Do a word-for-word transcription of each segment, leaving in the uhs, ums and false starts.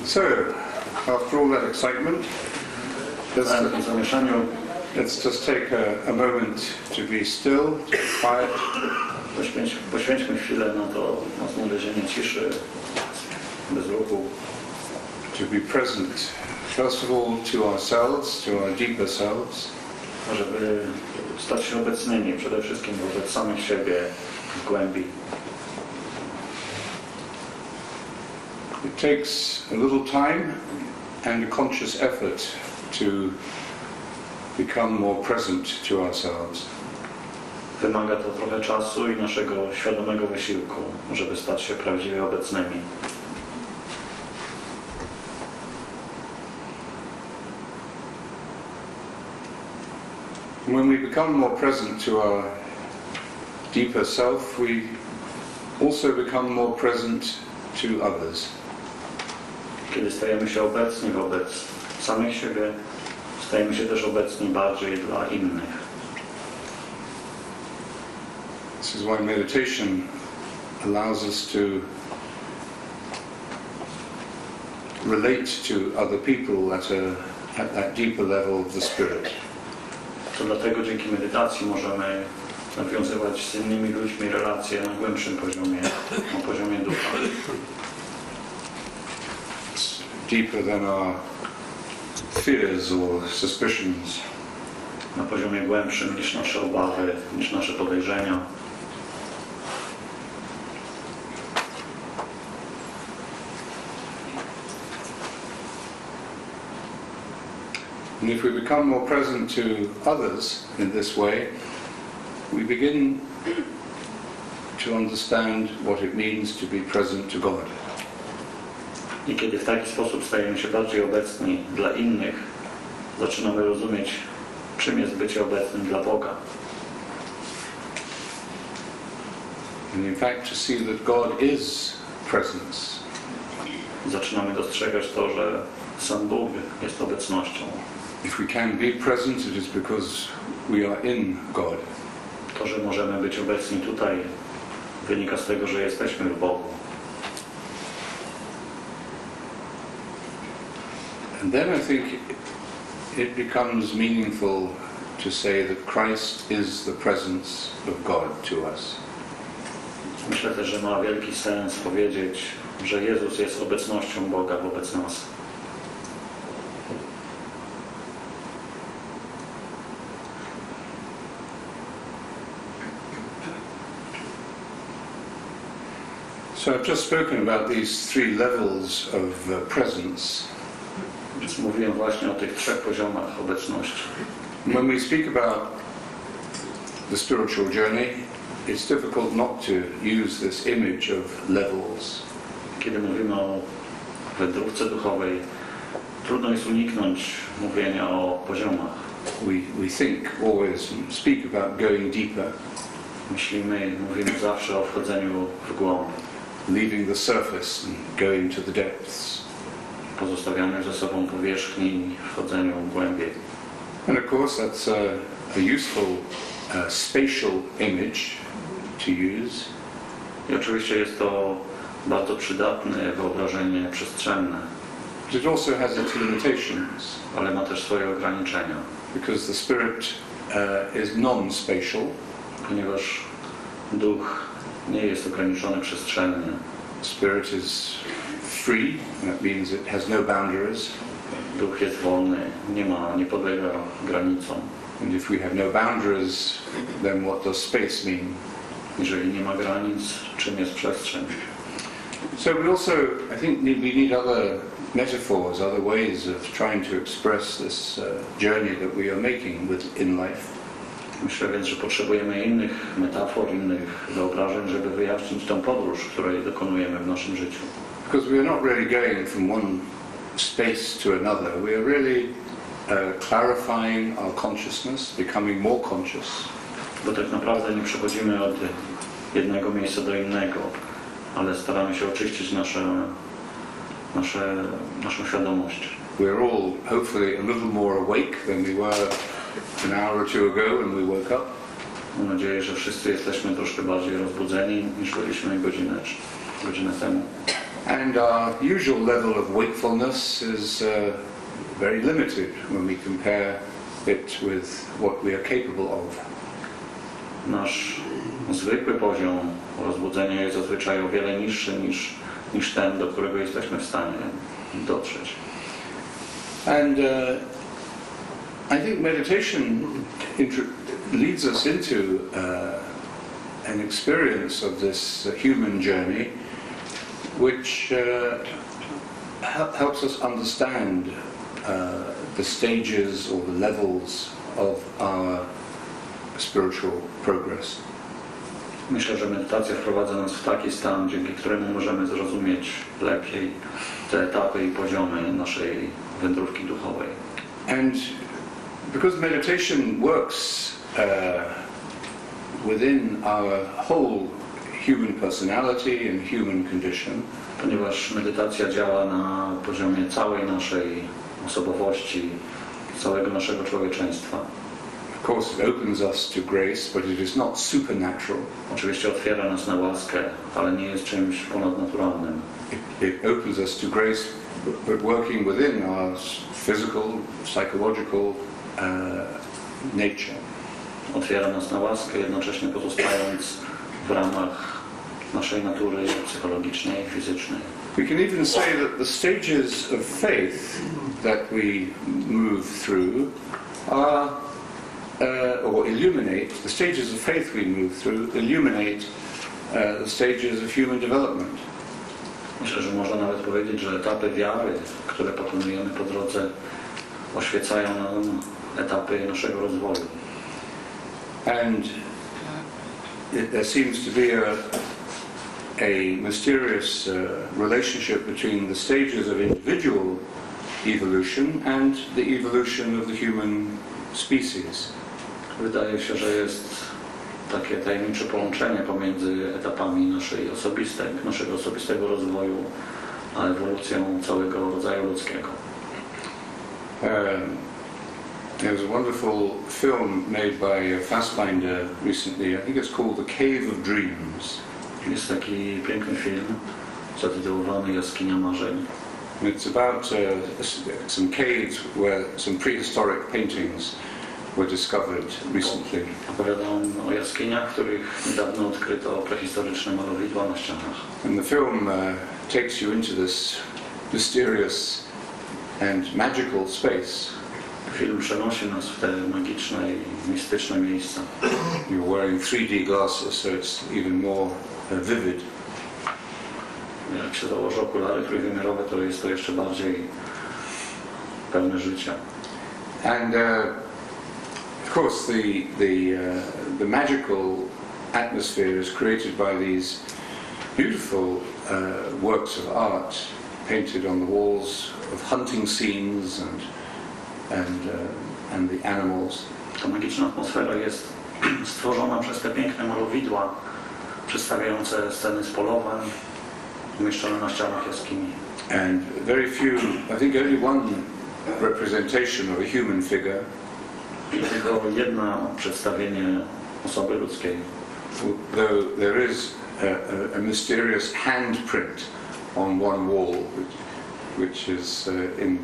So, after all that excitement, let's, let's just take a, a moment to be still, to be quiet. Poświęć, poświęćmy chwilę na to, na znalezienie ciszy, bez ruchu. To be present, first of all, to ourselves, to our deeper selves. Żeby stać się obecnymi, przede wszystkim wobec samych siebie w głębi. It takes a little time and a conscious effort to become more present to ourselves. Wymaga to trochę czasu i naszego świadomego wysiłku, żeby stać się prawdziwie obecnymi. When we become more present to our deeper self, we also become more present to others. Kiedy stajemy się obecni wobec samych siebie, stajemy się też obecni bardziej dla innych. This is why meditation allows us to relate to other people at a at that deeper level of the spirit. To dlatego dzięki medytacji możemy nawiązywać z innymi ludźmi relacje na głębszym poziomie, na poziomie ducha. Deeper than our fears or suspicions. Na poziomie głębszym niż nasze obawy, niż nasze podejrzenia. And if we become more present to others in this way, we begin to understand what it means to be present to God. I kiedy w taki sposób stajemy się bardziej obecni dla innych, zaczynamy rozumieć, czym jest bycie obecnym dla Boga. And in fact to see that God is presence. Zaczynamy dostrzegać to, że sam Bóg jest obecnością. If we can be present, it is because we are in God. To, że możemy być obecni tutaj, wynika z tego, że jesteśmy w Bogu. And then I think it becomes meaningful to say that Christ is the presence of God to us. Myślę też, że ma wielki sens powiedzieć, że Jezus jest obecnością Boga wobec nas. So I've just spoken about these three levels of uh, presence. Więc mówiłem właśnie o tych trzech poziomach obecności. When we speak about the spiritual journey, it's difficult not to use this image of levels. Kiedy mówimy o wędrówce duchowej, trudno jest uniknąć mówienia o poziomach. We, we think always, speak about going deeper. Myślimy, mówimy zawsze o wchodzeniu w głąb. Leaving the surface and going to the depths. Pozostawianiu ze sobą powierzchni, wchodzeniu głębiej. And of course that's a, a useful uh, spatial image to use. I oczywiście jest to bardzo przydatne wyobrażenie przestrzenne. But it also has its limitations. Ale ma też swoje ograniczenia. Because the spirit uh, is non-spatial. Ponieważ duch nie jest ograniczony przestrzennie. Spirit is free, that means it has no boundaries. Duch jest wolny, nie ma, nie podlega granicom. And if we have no boundaries, then what does space mean? Jeżeli nie ma granic, czym jest przestrzeń? So we also, I think, need, we need other metaphors, other ways of trying to express this uh, journey that we are making with, in life. Myślę więc, że potrzebujemy innych metafor, innych wyobrażeń, żeby wyjaśnić tę podróż, której dokonujemy w naszym życiu. Because we are not really going from one space to another. We are really uh, clarifying our consciousness, becoming more conscious. Bo tak naprawdę nie przechodzimy od jednego miejsca do innego, ale staramy się oczyścić nasze, nasze, naszą świadomość. We're all hopefully a little more awake than we were an hour or two ago when we woke up. Mam nadzieję, że wszyscy jesteśmy troszkę bardziej rozbudzeni niż byliśmy godzinę, godzinę temu. And our usual level of wakefulness is uh, very limited when we compare it with what we are capable of. Nasz zwykły poziom rozbudzenia jest zazwyczaj o wiele niższy niż, niż ten, do którego jesteśmy w stanie dotrzeć. And uh, I think meditation leads us into uh, an experience of this human journey which uh, helps us understand uh, the stages or the levels of our spiritual progress. Myślę, że medytacja wprowadza nas w taki stan, dzięki któremu możemy zrozumieć lepiej te etapy i poziomy naszej wędrówki duchowej. And because meditation works uh, within our whole human personality and human condition, ponieważ medytacja działa na poziomie całej naszej osobowości, całego naszego człowieczeństwa. Of course it opens us to grace, but it is not supernatural. Oczywiście otwiera nas na łaskę, ale nie jest czymś ponadnaturalnym. It, it opens us to grace, but, but working within our physical, psychological uh, nature. Otwiera nas na łaskę, jednocześnie pozostając w ramach naszej natury psychologicznej i fizycznej. We can even say that the stages of faith that we move through are, uh, or illuminate, the stages of faith we move through illuminate uh, the stages of human development. Myślę, że można nawet powiedzieć, że etapy wiary, które pokonujemy po drodze, oświecają nam etapy naszego rozwoju. And it, there seems to be a, a mysterious uh, relationship between the stages of individual evolution and the evolution of the human species. Wydaje się, że jest takie tajemnicze połączenie pomiędzy etapami naszej osobistej, naszego osobistego rozwoju a ewolucją całego rodzaju ludzkiego. Um, there was a wonderful film made by Fassbinder recently. I think it's called The Cave of Dreams. Jest taki piękny film zatytułowany Jaskinia Marzeń. It's about uh, some caves where some prehistoric paintings were discovered recently. Opowiada on o jaskiniach, w których niedawno odkryto prehistoryczne malowidła na ścianach. And the film uh, takes you into this mysterious and magical space. Film przenosi nas w te magiczne i mistyczne miejsca. You're wearing three D glasses, so it's even more uh, vivid. Jak się założy okulary trójwymiarowe, to jest to jeszcze bardziej pełne życia. And uh, of course, the the uh, the magical atmosphere is created by these beautiful uh, works of art painted on the walls of hunting scenes and and uh, and the animals. Ta magiczna atmosfera jest stworzona przez te piękne malowidła przedstawiające sceny z polowań umieszczone na ścianach jaskini. And very few, I think only one representation of a human figure. I tylko jedno przedstawienie osoby ludzkiej. Though there is a, a, a mysterious handprint on one wall, which, which is uh, in,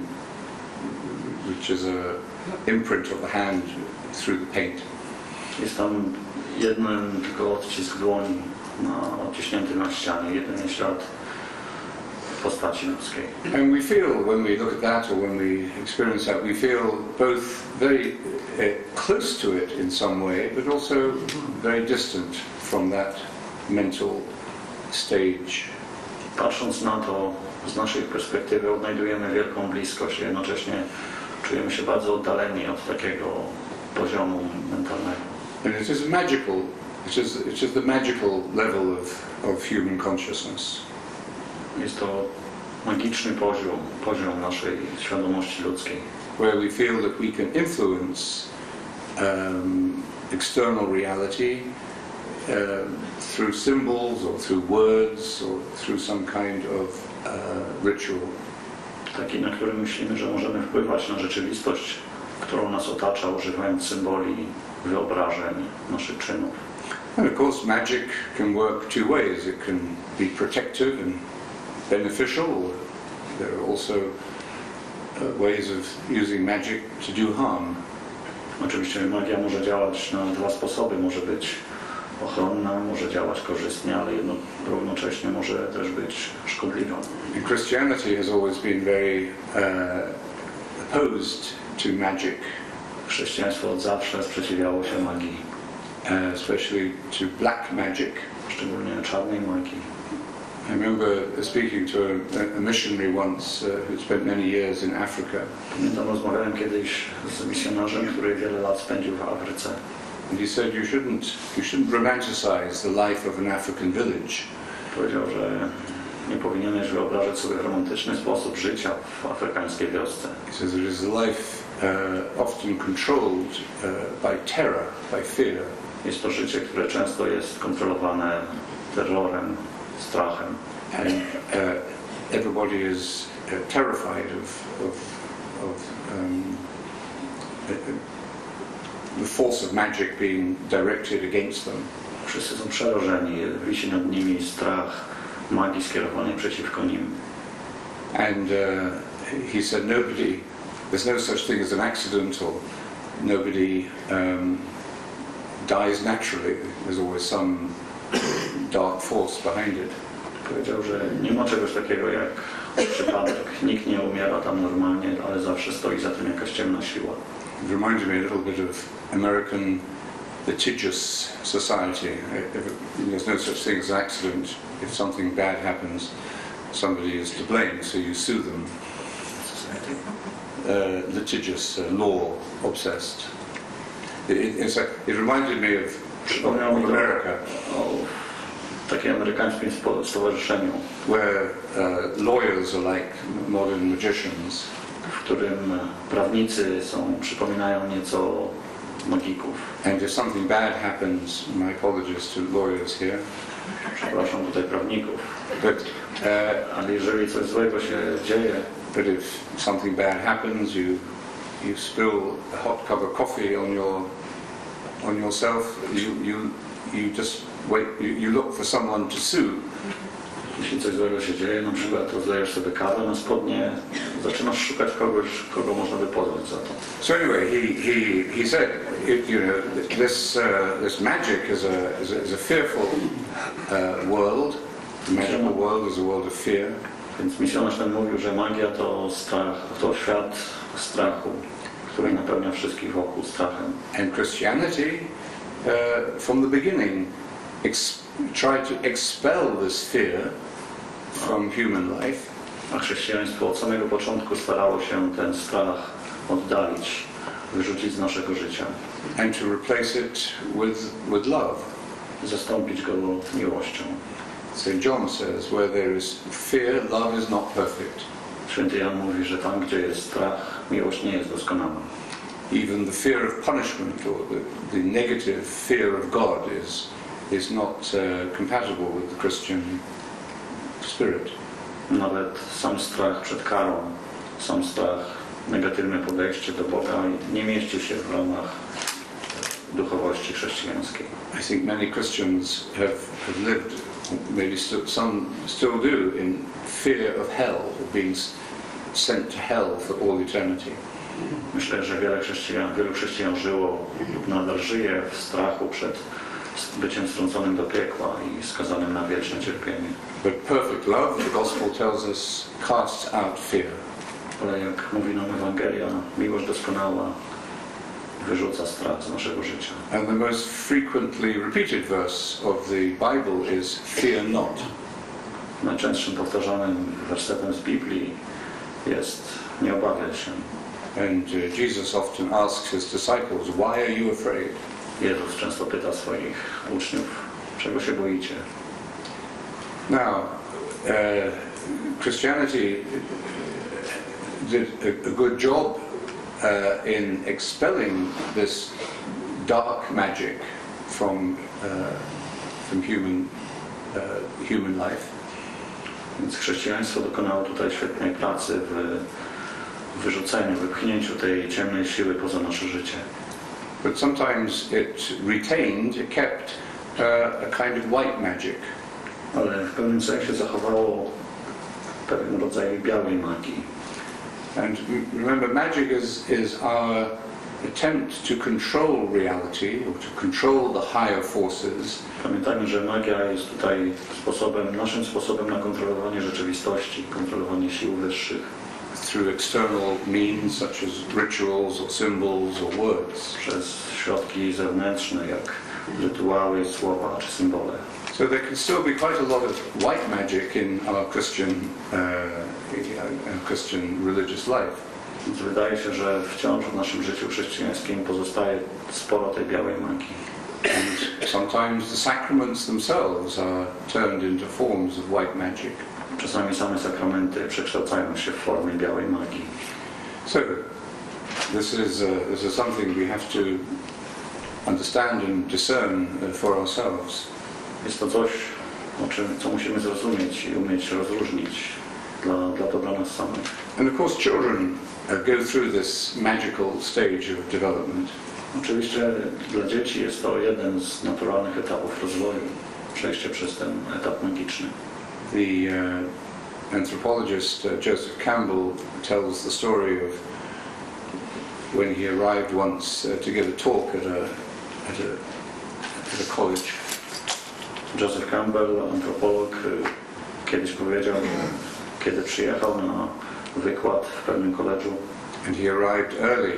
which is a imprint of the hand through the paint. Jest tam jeden tylko odcisk dłoni na, odciśnięty na ścianie, jedyny ślad postaci ludzkiej. And we feel when we look at that, or when we experience that, we feel both very uh, close to it in some way, but also very distant from that mental stage. Patrząc na to z naszej perspektywy, odnajdujemy wielką bliskość, jednocześnie czujemy się bardzo oddaleni od takiego poziomu mentalnego. And it is magical. It is, it is the magical level of, of human consciousness. Jest to magiczny poziom, poziom naszej świadomości ludzkiej, where we feel that we can influence um, external reality uh, through symbols or through words or through some kind of uh, ritual. Taki, na którym myślimy, że możemy wpływać na rzeczywistość, którą nas otacza, używając symboli, wyobrażeń, naszych czynów. And of course magic can work two ways. It can be protective and beneficial. There are also uh, ways of using magic to do harm. Oczywiście magia może działać na dwa sposoby. Może być ochronna, może działać korzystnie, ale jedno, równocześnie może też być szkodliwa. And Christianity has always been very uh, opposed to magic. Chrześcijaństwo od zawsze sprzeciwiało się magii, uh, especially to black magic. szczególnie czarnej magii. I remember speaking to a, a missionary once uh, who spent many years in Africa. Pamiętam, rozmawiałem kiedyś z misjonarzem, który wiele lat spędził w Afryce. And he said you shouldn't, you shouldn't romanticize the life of an African village. Powiedział, że nie powinieneś wyobrażać sobie romantyczny sposób życia w afrykańskiej wiosce. He says it is a life uh, often controlled uh, by terror, by fear. Jest to życie, które często jest kontrolowane terrorem, strachem. And uh, everybody is uh, terrified of, of, of um, the force of magic being directed against them. Wszyscy są przerażeni, wisi nad nimi strach magii skierowanej przeciwko nim. And uh, he said nobody, there's no such thing as an accident, or nobody um, dies naturally. There's always some dark force behind it. Powiedział, że nie ma czegoś takiego jak przypadek. Nikt nie umiera tam normalnie, ale zawsze stoi za tym jakaś ciemna siła. It reminded me a little bit of American litigious society. There's no such thing as an accident. If something bad happens, somebody is to blame, so you sue them. Uh, litigious, uh, law obsessed. It, it's like, it reminded me of, Przypomniało mi of to America, o takim amerykańskim spo- stowarzyszeniu, where uh, lawyers are like modern magicians. w którym prawnicy są, przypominają nieco magików. And if something bad happens, my apologies to lawyers here, Przepraszam tutaj prawników. but uh, Ale jeżeli coś złego się dzieje, but if something bad happens, you you spill a hot cup of coffee on your on yourself, you you you just wait. You, you look for someone to sue. jeśli coś złego się dzieje, na przykład rozlejesz sobie kawę na spodnie, zaczynasz szukać kogoś, kogo można by pozwać za to. So anyway, he he he said, it, you know, this uh, this magic is a is a, is a fearful uh, world. The magical world is a world of fear. Więc misjonarz ten mówił, że magia to strach, to świat strachu, który napełnia wszystkich wokół strachem. And Christianity, uh, from the beginning, ex- tried to expel this fear from human life. A chrześcijaństwo od samego początku starało się ten strach oddalić, wyrzucić z naszego życia, And to replace it with, with love. zastąpić go miłością. Saint John says, where there is fear, love is not perfect. Święty Jan mówi, że tam, gdzie jest strach, miłość nie jest doskonała. Even the fear of punishment, or the, the negative fear of God, is, is not uh, compatible with the Christian spirit. Nawet sam strach przed karą, sam strach, negatywne podejście do Boga nie mieści się w ramach duchowości chrześcijańskiej. I think many Christians have, have lived, maybe still, some still do, in fear of hell, of being s- sent to hell for all eternity. Myślę, że wiele chrześcijan, wielu chrześcijan żyło lub nadal żyje w strachu przed byciem strąconym do piekła i skazanym na wieczne cierpienie. But perfect love, the gospel tells us, casts out fear. Ale jak mówi nam Ewangelia, miłość doskonała wyrzuca strach z naszego życia. And the most frequently repeated verse of the Bible is, fear not. Najczęstszym powtarzanym wersetem z Biblii jest nie obawiaj się. And uh, Jesus often asks his disciples, why are you afraid? Jezus często pyta swoich uczniów, czego się boicie? Now, uh, Christianity did a, a good job uh, in expelling this dark magic from uh, from human uh, human life. Więc chrześcijaństwo dokonało tutaj świetnej pracy w wyrzuceniu, wypchnięciu tej ciemnej siły poza nasze życie. But sometimes it retained, it kept uh, a kind of white magic. Ale w pewnym sensie zachowało pewien rodzaj białej magii. And remember, magic is, is our attempt to control reality, or to control the higher forces. Pamiętajmy, że magia jest tutaj sposobem, naszym sposobem na kontrolowanie rzeczywistości, kontrolowanie sił wyższych. Through external means such as rituals or symbols or words. Przez środki zewnętrzne, jak rytuały, słowa czy symbole. So there can still be quite a lot of white magic in our Christian, uh, Christian religious life. Więc wydaje się, że wciąż w naszym życiu chrześcijańskim pozostaje sporo tej białej magii. And sometimes the sacraments themselves are turned into forms of white magic. Czasami same sakramenty przekształcają się w formę białej magii. So this is, uh, this is something we have to understand and discern uh, for ourselves. Jest to coś, o czym, co musimy zrozumieć i umieć rozróżnić dla, dla dobra nas samych. And of course children uh, go through this magical stage of development. Oczywiście dla dzieci jest to jeden z naturalnych etapów rozwoju, przejście przez ten etap magiczny. The uh, anthropologist uh, Joseph Campbell tells the story of when he arrived once uh, to give a talk at a, at a, at a college. Joseph Campbell, antropolog, kiedyś powiedział, że kiedy przyjechał na wykład w pewnym koledżu, and he arrived early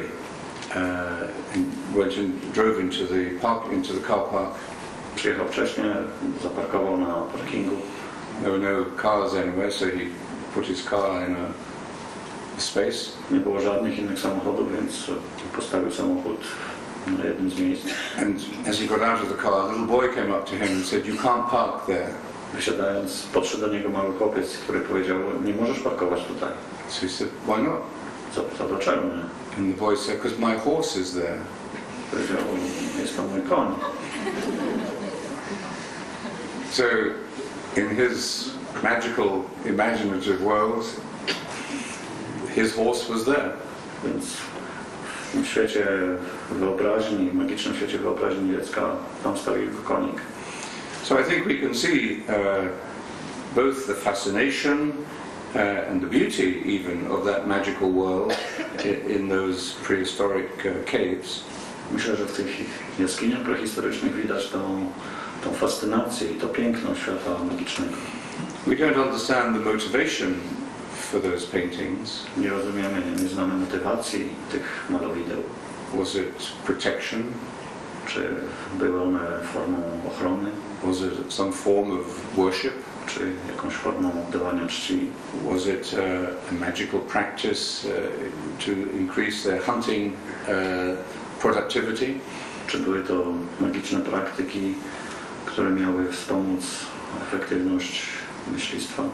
uh, and went and drove into the park, into the car park. Przyjechał wcześniej, zaparkował na parkingu. There were no cars anywhere, so he put his car in a, a space. Nie było żadnych innych samochodów, więc postawił samochód na jednym z miejsc. And as he got out of the car, a little boy came up to him and said, "You can't park there." Wysiadając, podszedł do niego mały chłopiec, który powiedział, nie możesz parkować tutaj. So he said, "Why not?" Zapytał, dlaczego nie? And the boy said, "Because my horse is there." Powiedział, jest to mój koń. So, in his magical, imaginative world, his horse was there. Więc w świecie wyobraźni, w magicznym świecie wyobraźni dziecka, tam stał jego konik. So I think we can see uh, both the fascination uh, and the beauty even of that magical world in, in those prehistoric uh, caves. Myślę, że w tych jaskiniach prehistorycznych widać tą, tą fascynację i to piękno świata magicznego. We don't understand the motivation for those paintings. Nie rozumiemy, nie znamy motywacji tych malowideł. Was it protection? Czy były one formą ochrony? Was it some form of worship? Czy jakąś formą oddawania czci? Was it uh, a magical practice uh, to increase their hunting uh, productivity? Czy były to magiczne praktyki, które miały wspomóc efektywność myślistwa?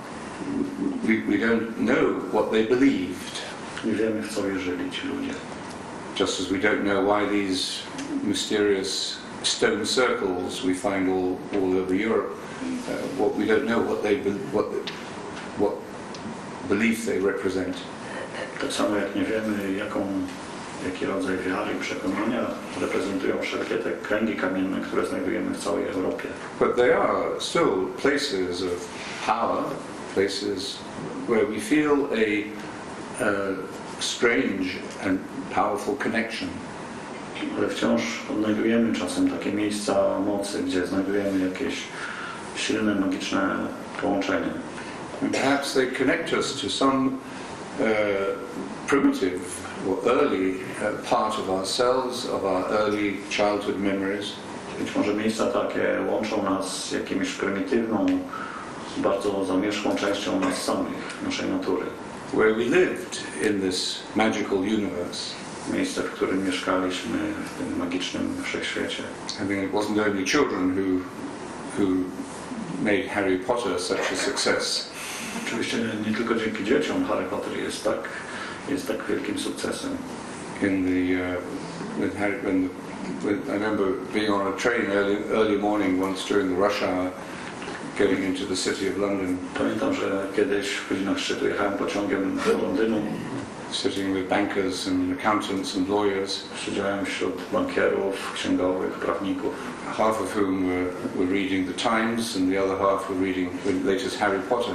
We, we don't know what they believed. Nie wiemy, w co wierzyli ci ludzie. Just as we don't know why these mysterious stone circles we find all, all over Europe, uh, what we don't know what they be, what what belief they represent. Tak samo jak nie wiemy, jaką, jaki rodzaj wiary i przekonania reprezentują wszelkie te kręgi kamienne, które znajdujemy w całej Europie. But they are still places of power, places where we feel a uh, strange and powerful connection. Ale wciąż odnajdujemy czasem takie miejsca mocy, gdzie znajdujemy jakieś silne, magiczne połączenie. And perhaps they connect us to some uh, primitive or early uh, part of ourselves, of our early childhood memories. Być może miejsca takie łączą nas z jakimś prymitywną, bardzo zamierzchłą częścią nas samych, naszej natury. Where we lived in this magical universe. Miejsce, w którym mieszkaliśmy w tym magicznym wszechświecie. I mean, it wasn't only children who who made Harry Potter such a success. Oczywiście nie tylko dzięki dzieciom Harry Potter jest tak, jest tak wielkim sukcesem. In the uh, with Harry, when the, with, I remember being on a train early early morning once during the rush hour, going into the city of London. Pamiętam, że kiedyś w godzinach szczytu jechałem pociągiem do Londynu. sitting with bankers and accountants and lawyers, Siedziałem wśród bankierów, księgowych, prawników, half of whom were, were reading the Times and the other half were reading the latest Harry Potter.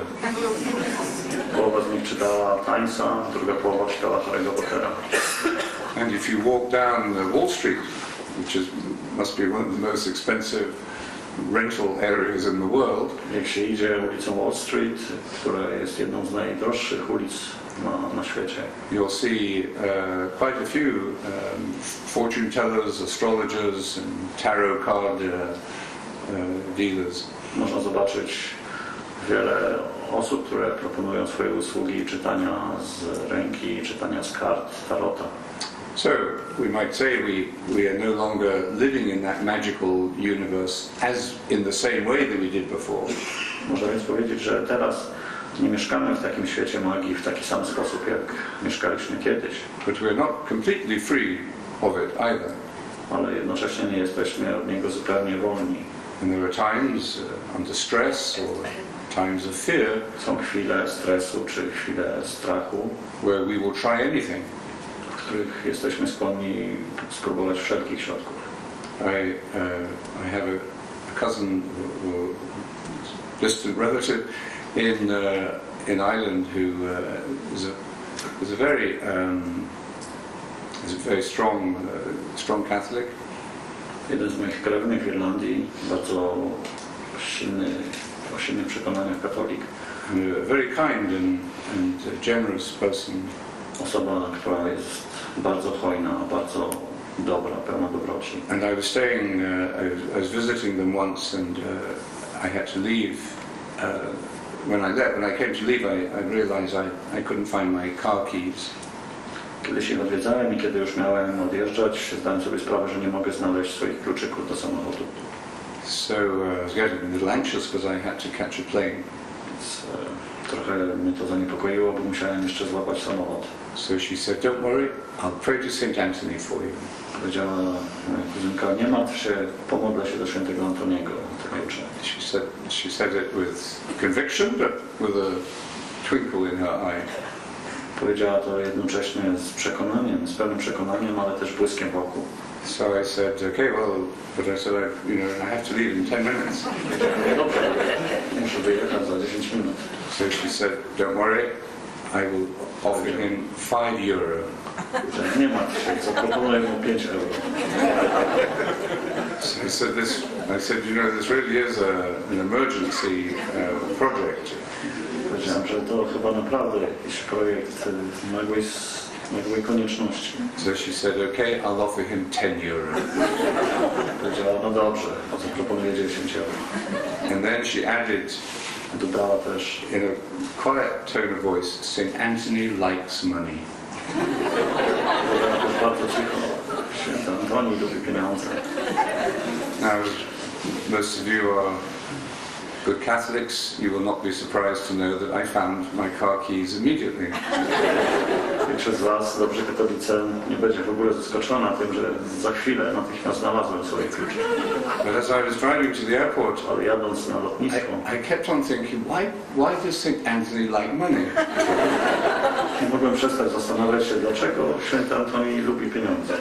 Połowa z nich czytała Timesa, druga połowa czytała Harry'ego Pottera. And if you walk down uh, Wall Street, which is, must be one of the most expensive rental areas in the world, Jak się idzie ulicą Wall Street, która jest jedną z najdroższych ulic na, na świecie, you'll see uh, quite a few um, fortune tellers, astrologers and tarot card uh, uh, dealers. można zobaczyć wiele osób, które proponują swoje usługi czytania z ręki, czytania z kart, tarota. So we might say we, we are no longer living in that magical universe as in the same way that we did before. Można więc powiedzieć, że teraz nie mieszkamy w takim świecie magii w taki sam sposób, jak mieszkaliśmy kiedyś, But we're not completely free of it either. ale jednocześnie nie jesteśmy od niego zupełnie wolni. And there are times uh, under stress or times of fear Są chwile stresu czy chwile strachu, where we will try anything. w których jesteśmy skłonni spróbować wszelkich środków. I, uh, I have a, a cousin, or distant relative in uh, in Ireland who uh, is a is a very um, is a very strong uh, strong Catholic. Jeden z moich krewnych w Irlandii, bardzo silny, o silnych przekonaniach katolik, And a very kind and, and generous person. osoba, która jest bardzo hojna, bardzo dobra, pełna dobroci. And I was staying, uh, I, was, I was visiting them once, and uh, I had to leave. Uh, when I left, when I came to leave, I, I realised I, I couldn't find my car keys. Kiedy się odwiedzałem i kiedy już miałem odjeżdżać, zdałem sobie sprawę, że nie mogę znaleźć swoich kluczyków do samochodu. So uh, I was getting a little anxious because I had to catch a plane. Więc e, trochę mnie to zaniepokoiło, bo musiałem jeszcze złapać samochód. So she said, "Don't worry, I'll pray to Saint Anthony for you." Powiedziała moja kuzynka, nie martw się, pomodlę się do świętego Antoniego, tak uczę. She said, she said it with conviction, but with a twinkle in her eye. Powiedziała to jednocześnie z przekonaniem, z pełnym przekonaniem, ale też błyskiem w oku. So I said, "Okay, well," but I said, I, "You know, I have to leave in ten minutes." Powiedziała, dobrze, muszę wyjechać za dziesięć minut. So she said, "Don't worry, I will offer him five euro." Że nie martw się, zaproponuję mu pięć euro. So I said, "This," I said, "You know, this really is a, an emergency uh, project." Powiedziałem, że to chyba naprawdę jakiś projekt nagłej, nagłej konieczności. So she said, "Okay, I'll offer him ten euro." Powiedziała, no dobrze, zaproponuję dziesięć euro. And then she added, Dodała też, in a quiet tone of voice, "Saint Anthony likes money." powiedziała też bardzo cicho, święty Antoni lubi pieniądze. Now, most of you are good Catholics. You will not be surprised to know that I found my car keys immediately. Większość z Was, dobrzy katolicy, nie będzie w ogóle zaskoczona tym, że za chwilę natychmiast znalazłem swoje klucze. But as I was driving to the airport, Ale jadąc na lotnisko, I, I kept on thinking, why, why does Saint Anthony like money? nie mogłem przestać zastanawiać się, dlaczego święty Antoni lubi pieniądze.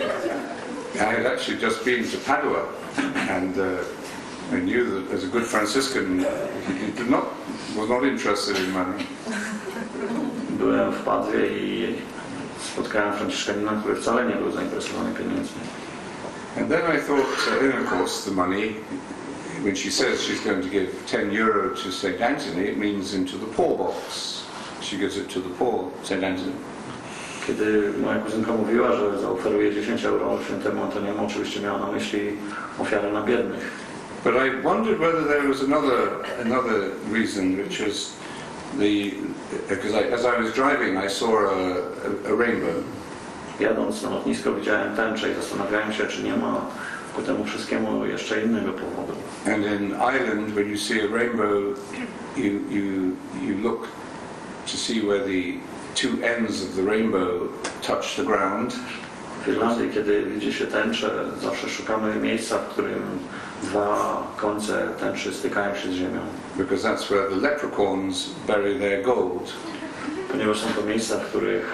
I had actually just been to Padua, and uh, I knew that as a good Franciscan, he did not, was not interested in money. Byłem w Padwie i spotkałem Franciszkanina, który wcale nie był zainteresowany pieniędzmi. And then I thought, uh, and of course, the money, when she says she's going to give ten euro to Saint Anthony, it means into the poor box. She gives it to the poor, Saint Anthony. Kiedy moja kuzynka mówiła, że zaoferuje dziesięć euro świętemu Antoniemu, oczywiście miała na myśli ofiarę na biednych. But I wondered whether there was another another reason, which was the because I, as I was driving, I saw a, a, a rainbow. Jadąc na lotnisko widziałem tęczę i zastanawiałem się, czy nie ma ku temu wszystkiemu jeszcze innego powodu. And in Ireland, when you see a rainbow, you you you look to see where the two ends of the rainbow touch the ground. W Irlandii, kiedy widzi się tęczę, zawsze szukamy miejsca, w którym dwa końce tęczy stykają się z ziemią. Because that's where the leprechauns bury their gold. Ponieważ są to miejsca, w których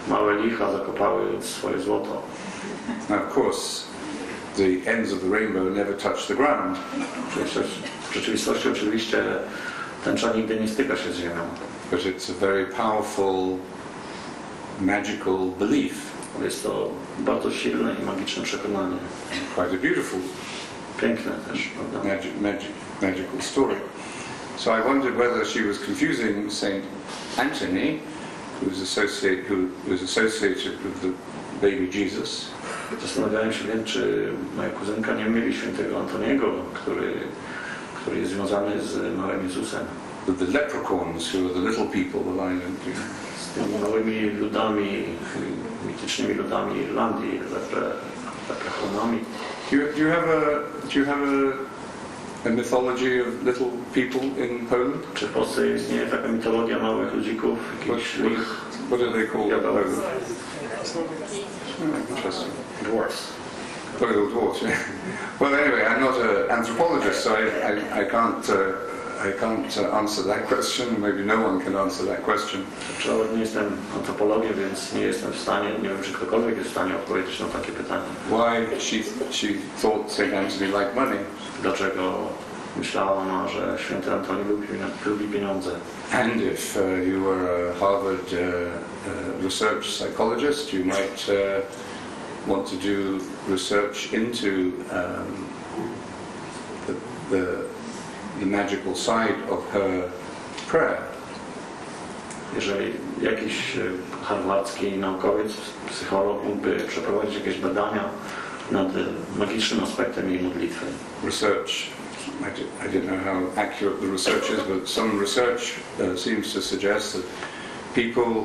małe licha zakopały swoje złoto. Now, of course, the ends of the rainbow never touch the ground. W rzeczywistości oczywiście tęcza nigdy nie styka się z ziemią. But it's a very powerful, magical belief. Jest to bardzo silne i magiczne przekonanie. Quite a beautiful, Piękne też, prawda? magic, magic, magical story. So I wondered whether she was confusing Saint Anthony, who was, associate, who was associated with the baby Jesus. Zastanawiałem się więc, czy moja kuzynka nie myli świętego Antoniego, który, który jest związany z małym Jezusem. With the leprechauns, who are the little people of Ireland. Z tymi małymi ludami, mitycznymi ludami Irlandii, lepre, leprechaunami. Do you, do you have a do you have a, a mythology of little people in Poland? Czy w Polsce istnieje taka mitologia małych ludzików, What, jakichś what, lich, what do they call them? diabełek, Oh, interesting. dwarfs? Oh, little dwarfs. Yeah. Well, anyway, I'm not an anthropologist, so I, I, I can't uh, I can't uh, answer that question. Maybe no one can answer that question. Nie jestem antropologiem, więc nie jestem w stanie, nie wiem, czy ktokolwiek jest w stanie odpowiedzieć na takie pytanie. Why she she thought Saint Anthony liked money? Dlaczego myślała ona, że święty Antoni lubi, lubi pieniądze? And if uh, you were a Harvard uh, uh, research psychologist, you might uh, want to do research into um, the, the the magical side of her prayer. Jeżeli jakiś harwardzki naukowiec, psycholog mógłby przeprowadzić jakieś badania nad magicznym aspektem jej modlitwy. Research, I, d I don't know how accurate the research is, but some research uh, seems to suggest that people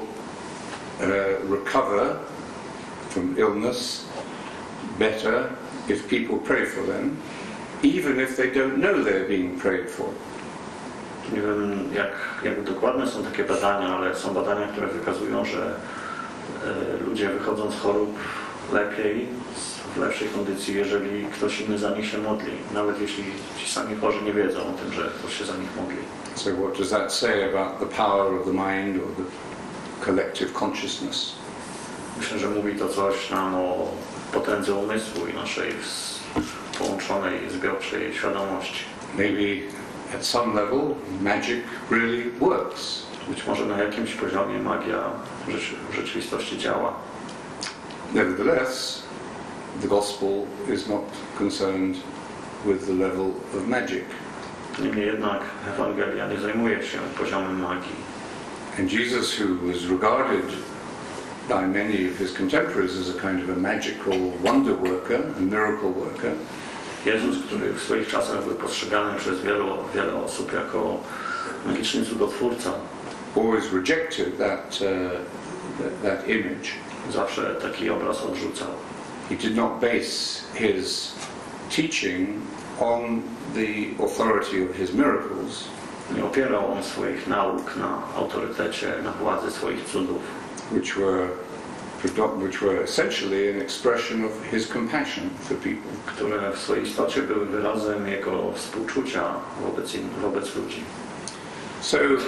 uh, recover from illness better if people pray for them, even if they don't know they're being prayed for. Nie wiem, jak, jak dokładne są takie badania, ale są badania, które wykazują, że e, ludzie wychodzą z chorób lepiej, w lepszej kondycji, jeżeli ktoś inny za nich się modli, nawet jeśli ci sami chorzy nie wiedzą o tym, że ktoś się za nich modli. So what does that say about the power of the mind or the collective consciousness? Myślę, że mówi to coś nam o potędze umysłu i naszej połączonej, zbiorczej świadomości. Maybe at some level magic really works. Być może na jakimś poziomie magia w rzeczywistości działa. Nevertheless, the gospel is not concerned with the level of magic. Niemniej jednak Ewangelia nie zajmuje się poziomem magii. And Jesus, who was regarded by many of his contemporaries as a kind of a magical wonder worker, a miracle worker, Jezus, który w swoich czasach był postrzegany przez wielu, wiele osób jako magiczny cudotwórca, always rejected that, uh, that, that image. zawsze taki obraz odrzucał. He did not base his teaching on the authority of his miracles, Nie opierał on swoich nauk na autorytecie, na władzy swoich cudów, which were, which were essentially an expression of his compassion for people. które w swojej istocie były wyrazem jego współczucia wobec, in, wobec ludzi. So, uh,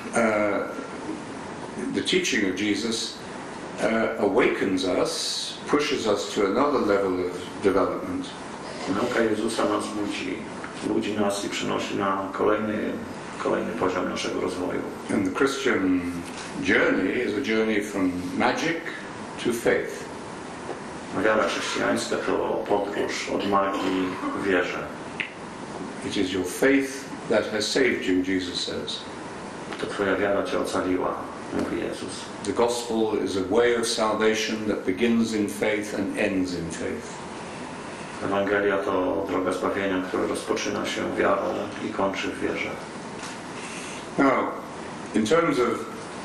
the teaching of Jesus uh, awakens us, pushes us to another level of development. Nauka Jezusa nas budzi, budzi nas i przynosi na kolejny, kolejny poziom naszego rozwoju. And the Christian journey is a journey from magic to faith. Wiara chrześcijańska to podróż od magii ku wierze. It is your faith that has saved you, Jesus says. To Twoja wiara Cię ocaliła, mówi Jezus. The gospel is a way of salvation that begins in faith and ends in faith. Ewangelia to droga zbawienia, która rozpoczyna się wiarą i kończy w wierze. Now, in terms of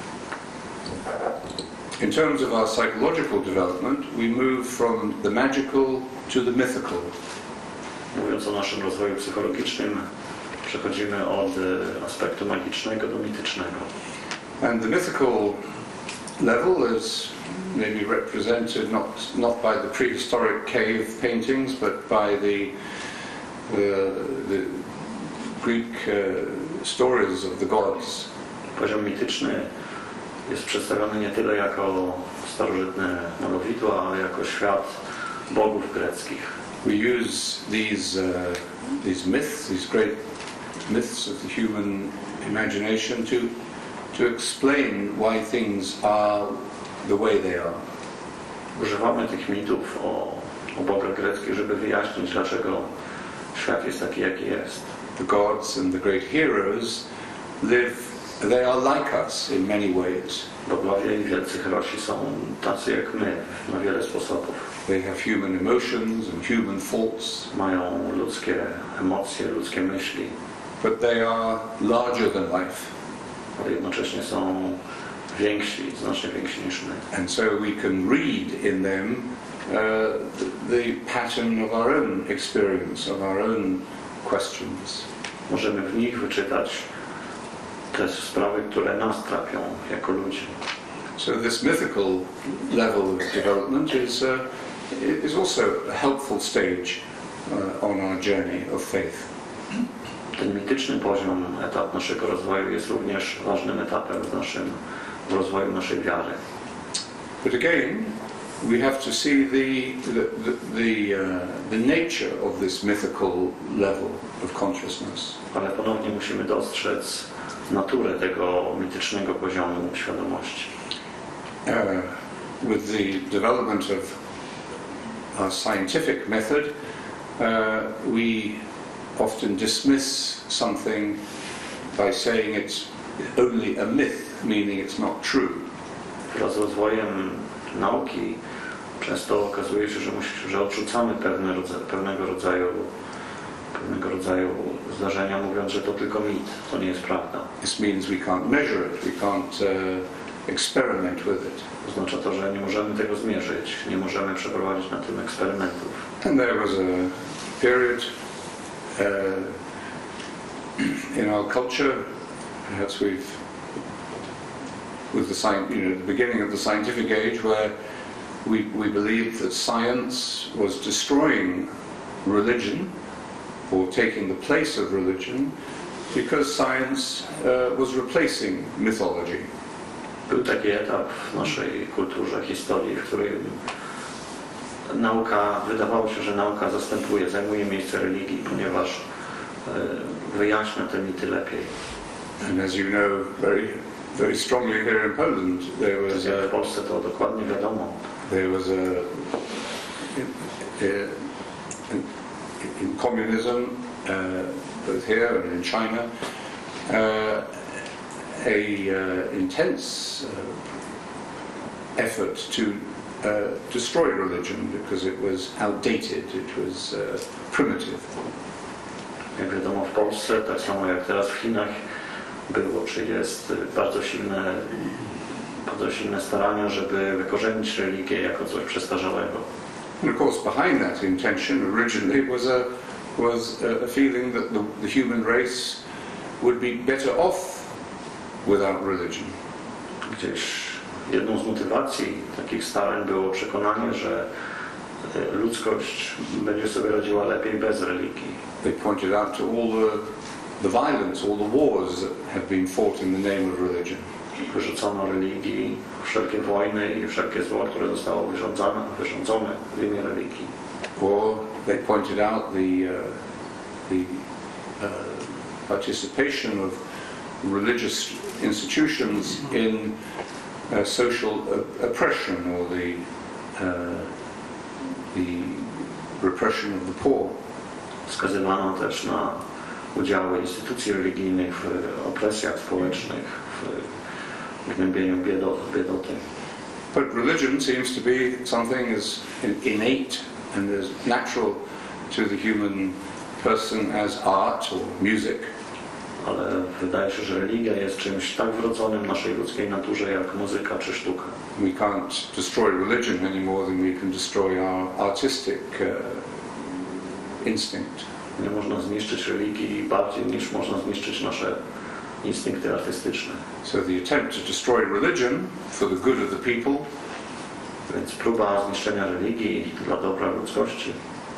in terms of our psychological development, we move from the magical to the mythical. Mówiąc o naszym rozwoju psychologicznym, przechodzimy od aspektu magicznego do mitycznego. And the mythical level is maybe represented not not by the prehistoric cave paintings, but by the uh, the Greek uh, stories of the gods. Poziom mityczny jest przedstawiony nie tyle jako starożytne malowidła, ale jako świat bogów greckich. We use these, uh, these myths, these great myths of the human imagination to, to explain why things are the way they are. Używamy tych mitów o, o bogach greckich, żeby wyjaśnić, dlaczego świat jest taki, jaki jest. The gods and the great heroes live, they are like us in many ways. Bogowie i wielcy herosi są tacy jak my na wiele sposobów. They have human emotions and human faults, Mają ludzkie emocje, ludzkie myśli, but they are larger than life. ale jednocześnie są więksi, znacznie więksi niż my. And so we can read in them uh, the, the pattern of our own experience, of our own questions. Możemy w nich wyczytać te sprawy, które nas trapią jako ludzi. So this mythical level of development is, uh, is also a helpful stage uh, on our journey of faith. Ten mityczny poziom, etap naszego rozwoju jest również ważnym etapem w naszym w rozwoju naszej wiary. But again, we have to see the, the, the, the, uh, the nature of this mythical level of consciousness. Ale ponownie musimy dostrzec naturę tego mitycznego poziomu świadomości. Uh, with the development of our scientific method, uh, we often dismiss something by saying it's only a myth, meaning it's not true. Wraz z rozwojem nauki często okazuje się, że, musi, że odrzucamy pewne rodza, pewnego rodzaju pewnego rodzaju zdarzenia, mówiąc, że to tylko mit, to nie jest prawda. This means we can't measure it, we can't uh, experiment with it. Oznacza to, że nie możemy tego zmierzyć, nie możemy przeprowadzić na tym eksperymentów. And there was a period uh, in our culture, perhaps we've, with the sci- you know, the beginning of the scientific age, where we, we believed that science was destroying religion or taking the place of religion because science uh, was replacing mythology. Był taki etap w naszej kulturze, historii, w którym nauka, wydawało się, że nauka zastępuje, zajmuje miejsce religii, ponieważ e, wyjaśnia te mity lepiej. And as you know very, very strongly here in Poland, there was Tak jak w a, Polsce to dokładnie wiadomo. there was a in, in, in communism, uh, both here and in China, uh, a uh, intense uh, effort to uh, destroy religion because it was outdated, it was uh, primitive. Jak wiadomo w Polsce, tak samo jak teraz w Chinach, było, czy jest bardzo silne, bardzo silne starania, żeby wykorzenić religię jako coś przestarzałego. And of course, behind that intention originally was a was a, a feeling that the, the human race would be better off without religion. Gdzieś jedną z motywacji takich starań było przekonanie, że ludzkość będzie sobie radziła lepiej bez religii. They pointed out to all the the violence, all the wars that have been fought in the name of religion. Wyrzucono religii, wszelkie wojny i wszelkie zło, które zostało wyrządzone, wyrządzone w imię religii. Or they pointed out the uh, the uh, participation of religious institutions in uh, social uh, oppression or the uh, the repression of the poor. Wskazywano też na udziały instytucji religijnych w opresjach społecznych, w gnębieniu biedoty. But religion seems to be something as innate and as natural to the human person as art or music. Ale wydaje się, że religia jest czymś tak wrodzonym w naszej ludzkiej naturze jak muzyka czy sztuka. We can't destroy religion any more than we can destroy our artistic uh, instinct. Nie można zniszczyć religii bardziej niż można zniszczyć nasze instynkty artystyczne. So the attempt to destroy religion for the good of the people Więc próba zniszczenia religii dla dobra ludzkości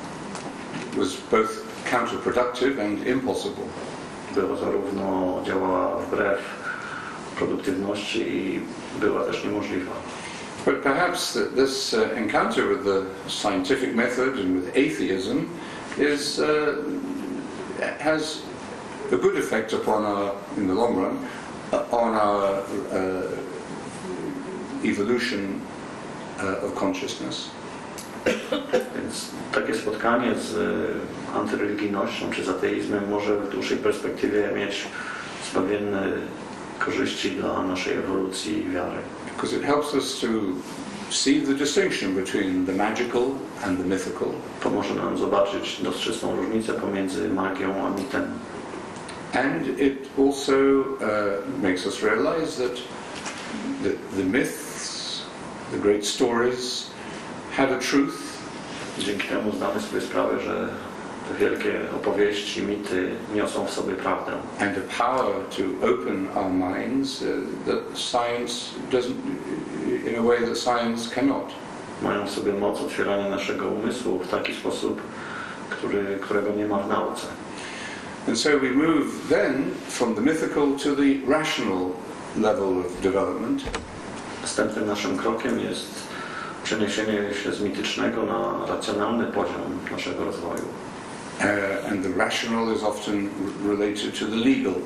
was both counterproductive and impossible. była zarówno działała wbrew produktywności i była też niemożliwa. But perhaps that this uh, encounter with the scientific method and with atheism is uh, has a good effect upon our, in the long run, uh, on our uh, evolution uh, of consciousness. Więc takie spotkanie z antyreligijnością czy z ateizmem może w dłuższej perspektywie mieć zbawienne korzyści dla naszej ewolucji i wiary. Because it helps us to see the distinction between the magical and the mythical. Pomoże nam zobaczyć, dostrzec tą różnicę pomiędzy magią a mitem. And it also uh, makes us realize that the, the myths, the great stories, had a truth. Dzięki temu zdamy sobie sprawę, że te wielkie opowieści, mity niosą w sobie prawdę. And a power to open our minds uh, that science doesn't, in a way that science cannot. Mają w sobie moc otwierania naszego umysłu w taki sposób, który, którego nie ma w nauce. And so we move then from the mythical to the rational level of development. Następnym naszym krokiem jest przeniesienie się z mitycznego na racjonalny poziom naszego rozwoju. Uh, and the rational is often related to the legal.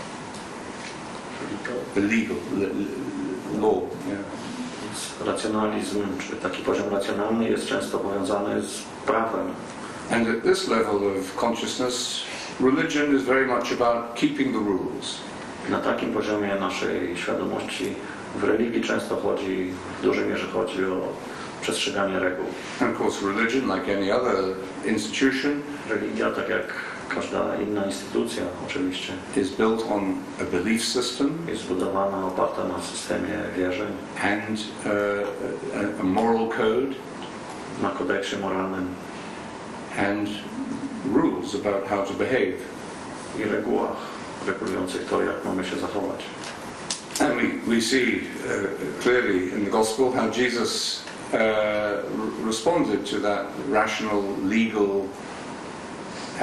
The legal, le, le, law. Yeah. Więc racjonalizm, czy taki poziom racjonalny jest często powiązany z prawem. And at this level of consciousness, religion is very much about keeping the rules. Na takim poziomie naszej świadomości w religii często chodzi, w dużej mierze chodzi o przestrzeganie reguł. And of course religion, like any other institution, Religia, tak jak każda inna instytucja oczywiście, is built on a belief system jest zbudowana, oparta na systemie wierzeń, and uh, a, a moral code na kodeksie moralnym and rules about how to behave. i regułach regulujących to, jak mamy się zachować. And we, we see uh, clearly in the Gospel how Jesus uh, responded to that rational, legal uh,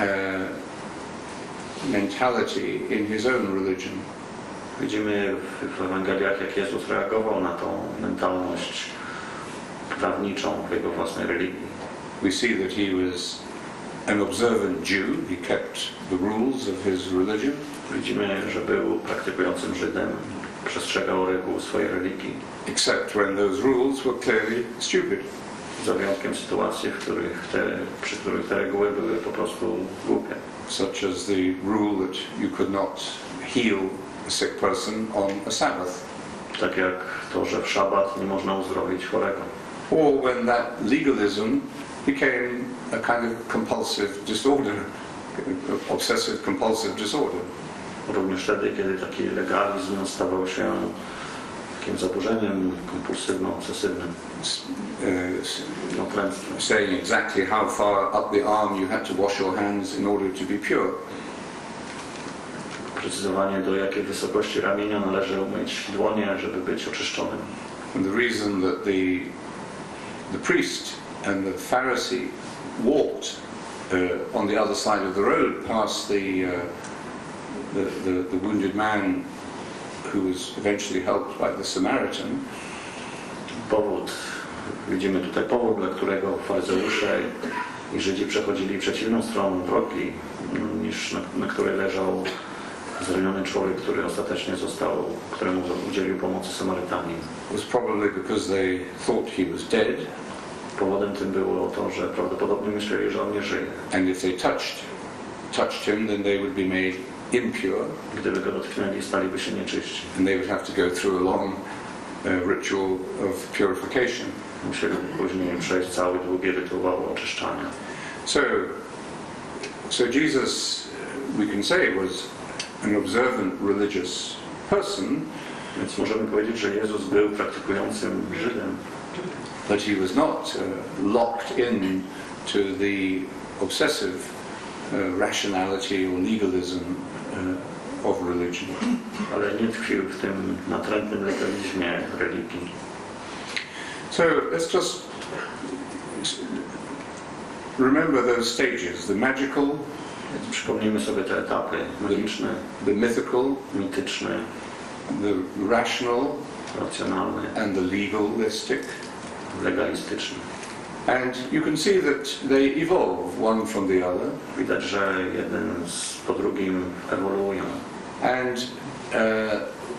mentality in his own religion. Widzimy w, w Ewangeliach, jak Jezus reagował na tą mentalność prawniczą w jego własnej religii. We see that he was an observant Jew. He kept the rules of his religion. Widzimy, że był praktykującym Żydem, przestrzegał reguł swojej religii. Except when those rules were clearly stupid. Za wyjątkiem sytuacji, w których te, przy których te reguły były po prostu głupie. Such as the rule that you could not heal a sick person on a Sabbath. Tak jak to, że w szabat nie można uzdrowić chorego. Or when that legalism became a kind of compulsive disorder, obsessive compulsive disorder. Również wtedy, kiedy taki legalizm stawał się takim zaburzeniem kompulsywno-obsesywnym, Uh, natręctwem. saying exactly how far up the arm you had to wash your hands in order to be pure. Precyzowanie, do jakiej wysokości ramienia należy umyć dłonie, żeby być oczyszczonym. And the reason that the the priest and the Pharisee walked uh, on the other side of the road past the, uh, the, the the wounded man who was eventually helped by the Samaritan. Powód, widzimy tutaj powód, dla którego faryzeusze i Żydzi przechodzili przeciwną stroną drogi, niż na, na której leżał zraniony człowiek, który ostatecznie został, któremu udzielił pomocy Samarytanin. Was probably because they thought he was dead. Powodem tym było to, że prawdopodobnie myśleli, że on nie żyje. And if they touched touched him, then they would be made impure. Gdyby go dotknęli, staliby się nieczyści. And they would have to go through a long uh, ritual of purification. Musieli później przejść cały długi rytuał oczyszczania. So, so Jesus, we can say, was an observant religious person, Więc możemy powiedzieć, że Jezus był praktykującym Żydem, but he was not uh, locked in to the obsessive uh, rationality or legalism uh, of religion. ale nie tkwił w tym natrętnym legalizmie religii. So let's just remember those stages: the magical, Więc przypomnijmy sobie te etapy magiczne, the mythical, mityczne the rational racjonalny, and the legalistic. legalistyczny. And you can see that they evolve one from the other. Widać, że jeden z, po drugim ewoluują. And uh,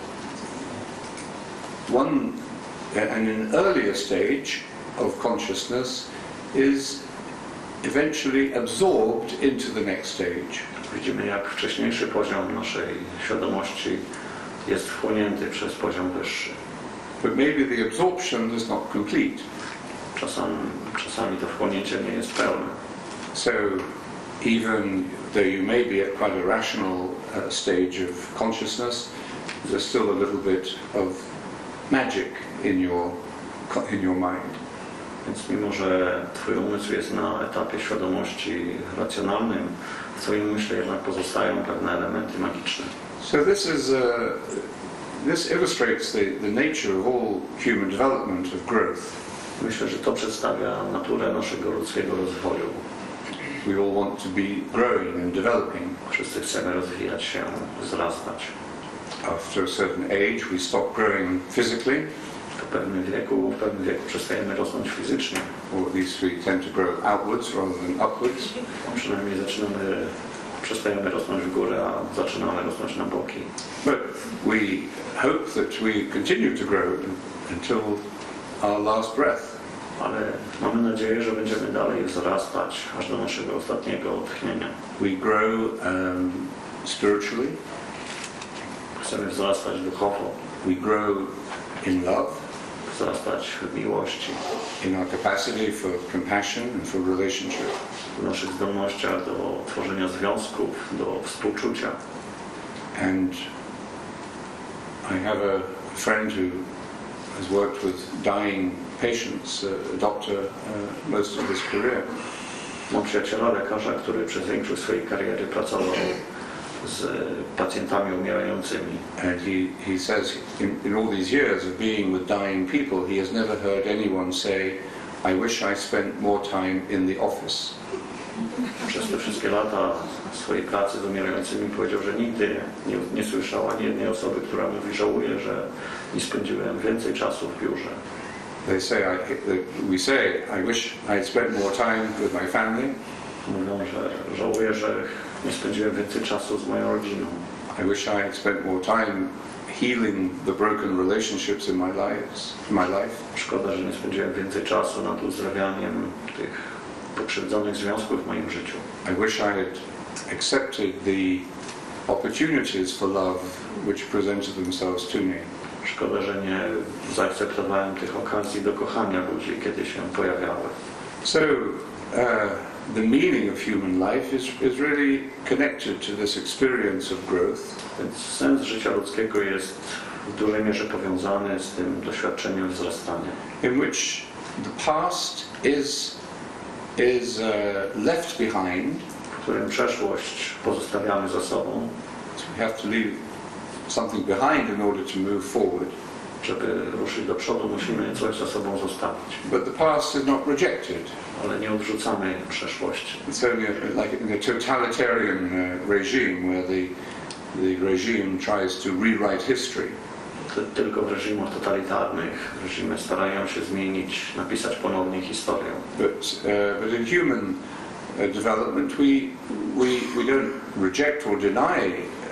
one, and an earlier stage of consciousness is eventually absorbed into the next stage. Widzimy, jak wcześniejszy poziom naszej świadomości jest wchłonięty przez poziom wyższy. But maybe the absorption is not complete. Czasami, czasami to wchłonięcie nie jest pełne. So even though you may be at quite a rational uh, stage of consciousness, there's still a little bit of magic in your, in your mind. Więc mimo, że Twój umysł jest na etapie świadomości racjonalnym, w Twoim umyśle jednak pozostają pewne elementy magiczne. So this is uh, this illustrates the, the nature of all human development, of growth. Myślę, że to przedstawia naturę naszego ludzkiego rozwoju. We all want to be growing and developing. Wszyscy chcemy rozwijać się, wzrastać. After a certain age, we stop growing physically, W pewnym wieku, w pewnym wieku przestajemy rosnąć fizycznie. or at least we tend to grow outwards rather than upwards. A przynajmniej zaczynamy, przestajemy rosnąć w górę, a zaczynamy rosnąć na boki. But we hope that we continue to grow until our last breath. Ale mamy nadzieję, że będziemy dalej wzrastać aż do naszego ostatniego odtchnienia. We grow um, spiritually. Chcemy wzrastać duchowo, We grow in love, wzrastać w miłości, in our capacity for compassion and for relationship. w naszych zdolnościach do tworzenia związków, do współczucia. And I have a friend who has worked with dying patients, a doctor, uh, most of his career. Mam przyjaciela lekarza, który przez większość swojej kariery pracował z pacjentami umierającymi. And he, he says in, in all these years of being with dying people, he has never heard anyone say, I wish I spent more time in the office. Przez te wszystkie lata swojej pracy z umierającymi powiedział, że nigdy nie, nie słyszał ani jednej osoby, która mówi, żałuję, że nie spędziłem więcej czasu w biurze. They say, I, we say, I wish I'd spent more time with my family. Mówią, że żałuję, że nie spędziłem więcej czasu z moją rodziną. I wish I had spent more time healing the broken relationships in my lives, in my life. Szkoda, że nie spędziłem więcej czasu nad uzdrawianiem tych pokrzywdzonych związków w moim życiu. I wish I had accepted the opportunities for love which presented themselves to me. Szkoda, że nie zaakceptowałem tych okazji do kochania ludzi, kiedy się pojawiały. So, uh, the meaning of human life is, is really connected to this experience of growth. Więc sens życia ludzkiego jest w dużej mierze powiązany z tym doświadczeniem wzrastania, in which the past is, is uh, left behind. w którym przeszłość pozostawiamy za sobą. So we have to leave something behind in order to move forward. Żeby ruszyć do przodu, musimy coś za sobą zostawić. But the past is not rejected. Ale nie odrzucamy przeszłości. It's only a, like in a totalitarian uh, regime where the, the regime tries to rewrite history. To tylko w reżimach totalitarnych reżimy starają się zmienić, napisać ponownie historię. But, uh, but in human uh, development we, we, we don't reject or deny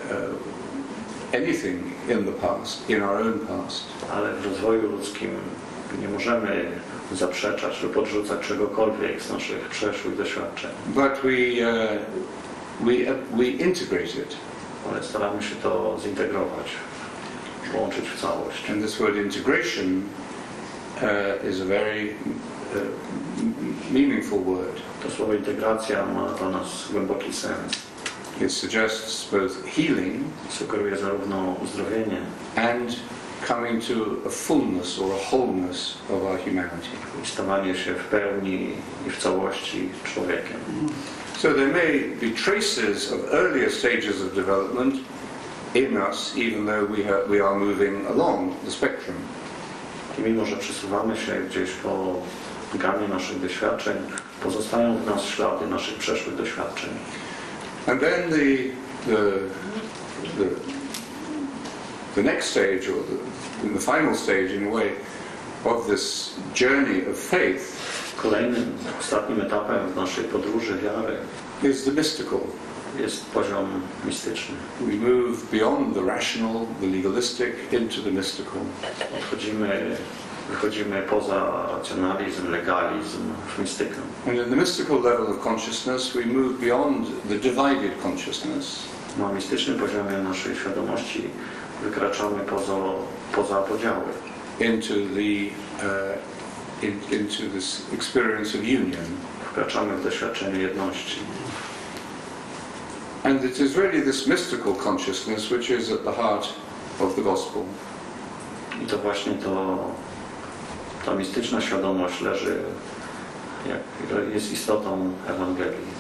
uh, anything in the past, in our own past. Ale w rozwoju ludzkim nie możemy zaprzeczać lub odrzucać czegokolwiek z naszych przeszłych doświadczeń. But we, uh, we, uh, we integrate it. Ale staramy się to zintegrować, łączyć w całość. And this word integration uh, is a very uh, meaningful word. To słowo integracja ma dla nas głęboki sens. It suggests both healing Sugeruje zarówno uzdrowienie and coming to a fullness or a wholeness of our humanity. i stawanie się w pełni i w całości człowiekiem. So there may be traces of earlier stages of development in us, even though we, ha- we are moving along the spectrum. I mimo, że przesuwamy się gdzieś po gamie naszych doświadczeń, pozostają w nas ślady naszych przeszłych doświadczeń. And then the, the, the the next stage, or the, in the final stage in a way, of this journey of faith Kolejnym, ostatnim etapem w naszej podróży wiary is the mystical. jest poziom mistyczny. We move beyond the rational, the legalistic, into the mystical. Odchodzimy, wychodzimy poza racjonalizm, legalizm, w mistykę. And in the mystical level of consciousness, we move beyond the divided consciousness Na mistycznym poziomie naszej świadomości wykraczamy poza, poza podziały. into the uh, in, into this experience of union. Wkraczamy w doświadczenie jedności. And it is really this mystical consciousness which is at the heart of the gospel. I to właśnie to, ta mistyczna świadomość leży, jak, jest istotą Ewangelii.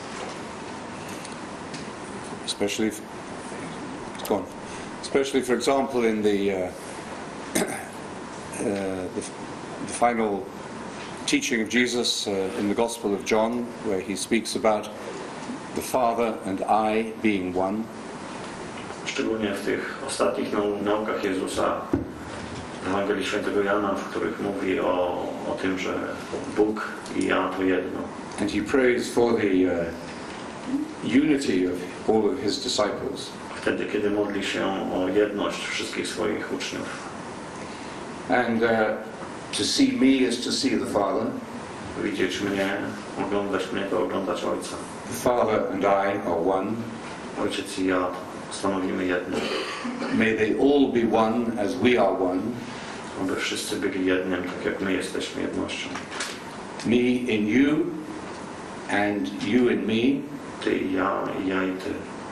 Especially, f- it's gone. Especially, for example, in the uh, uh, the, the final teaching of Jesus uh, in the Gospel of John, where he speaks about the Father and I being one. Szczególnie w tych ostatnich nau- naukach Jezusa w Ewangelii Świętego Jana, w których mówi o, o tym, że Bóg i ja to jedno. And he prays for the uh, unity of all of his disciples. Wtedy, kiedy modli się o jedność wszystkich swoich uczniów. And uh, to see me is to see the Father. Widzieć mnie, oglądać mnie, to oglądać Ojca. The Father and I are one. Ojciec i ja stanowimy jedno. May they all be one as we are one. Aby wszyscy byli jednym, tak jak my jesteśmy jednością. Me in you and you in me. Ty i ja, i ja i Ty.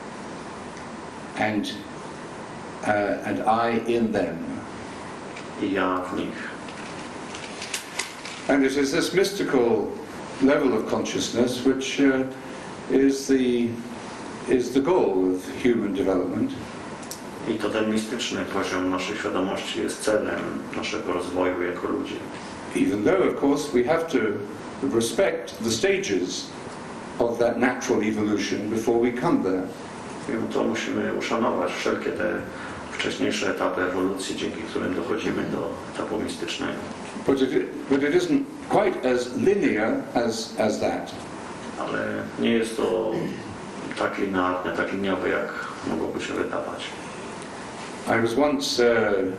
And uh, and I in them. I ja w nich. And it is this mystical level of consciousness which uh, is the is the goal of human development. I to ten mistyczny poziom naszej świadomości jest celem naszego rozwoju jako ludzi. Even though, of course, we have to respect the stages of that natural evolution before we come there. Mimo to musimy uszanować wszelkie te wcześniejsze etapy ewolucji, dzięki którym dochodzimy do etapu mistycznego. But it, but it isn't quite as linear as, as that. Ale nie jest to tak linearne, tak liniowe, jak mogłoby się wydawać. I was once uh,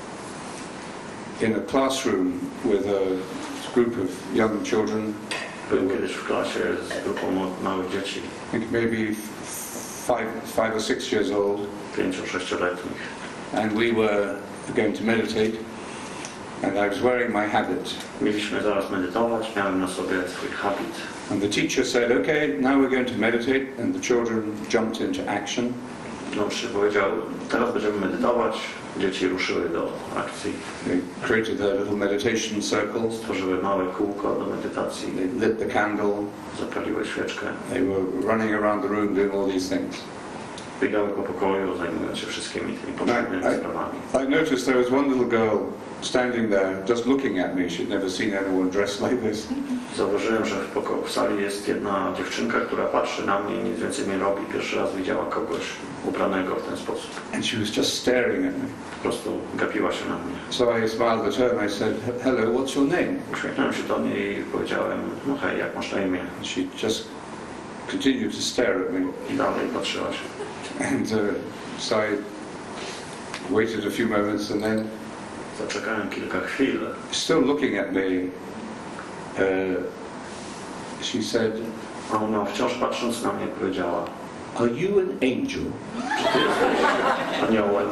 in a classroom with a group of young children. Byłem kiedyś w klasie z grupą małych dzieci, I think maybe five, five or six years old, pięciu, sześcioletnich. and we were going to meditate, and I was wearing my habit. Mieliśmy zaraz medytować, miałem na sobie swój habit. And the teacher said, okay, now we're going to meditate, and the children jumped into action. Nauczyciel powiedział, teraz będziemy medytować. Dzieci ruszyły do akcji. They created their little meditation circle. Stworzyły małe kółko do medytacji. They lit the candle. Zapaliły świeczkę. They were running around the room doing all these things. Biegały po pokoju, zajmując się wszystkimi tymi potrzebnymi sprawami. I noticed there was one little girl standing there just looking at me. She'd never seen anyone dressed like this. Zauważyłem, że w, pokoju, w sali jest jedna dziewczynka, która patrzy na mnie i nic więcej nie robi. Pierwszy raz widziała kogoś ubranego w ten sposób. And she was just staring at me. Po prostu gapiła się na mnie. So I smiled at her and I said, hello, what's your name? Uśmiechnąłem się do niej i powiedziałem, no hej, jak masz na imię? She just continued to stare at me. I dalej patrzyła się. And uh, so I waited a few moments and then, Zaczekałem kilka chwil. still looking at me, uh, she said, A ona wciąż patrząc na mnie powiedziała, are you an angel? czy ty jesteś aniołem?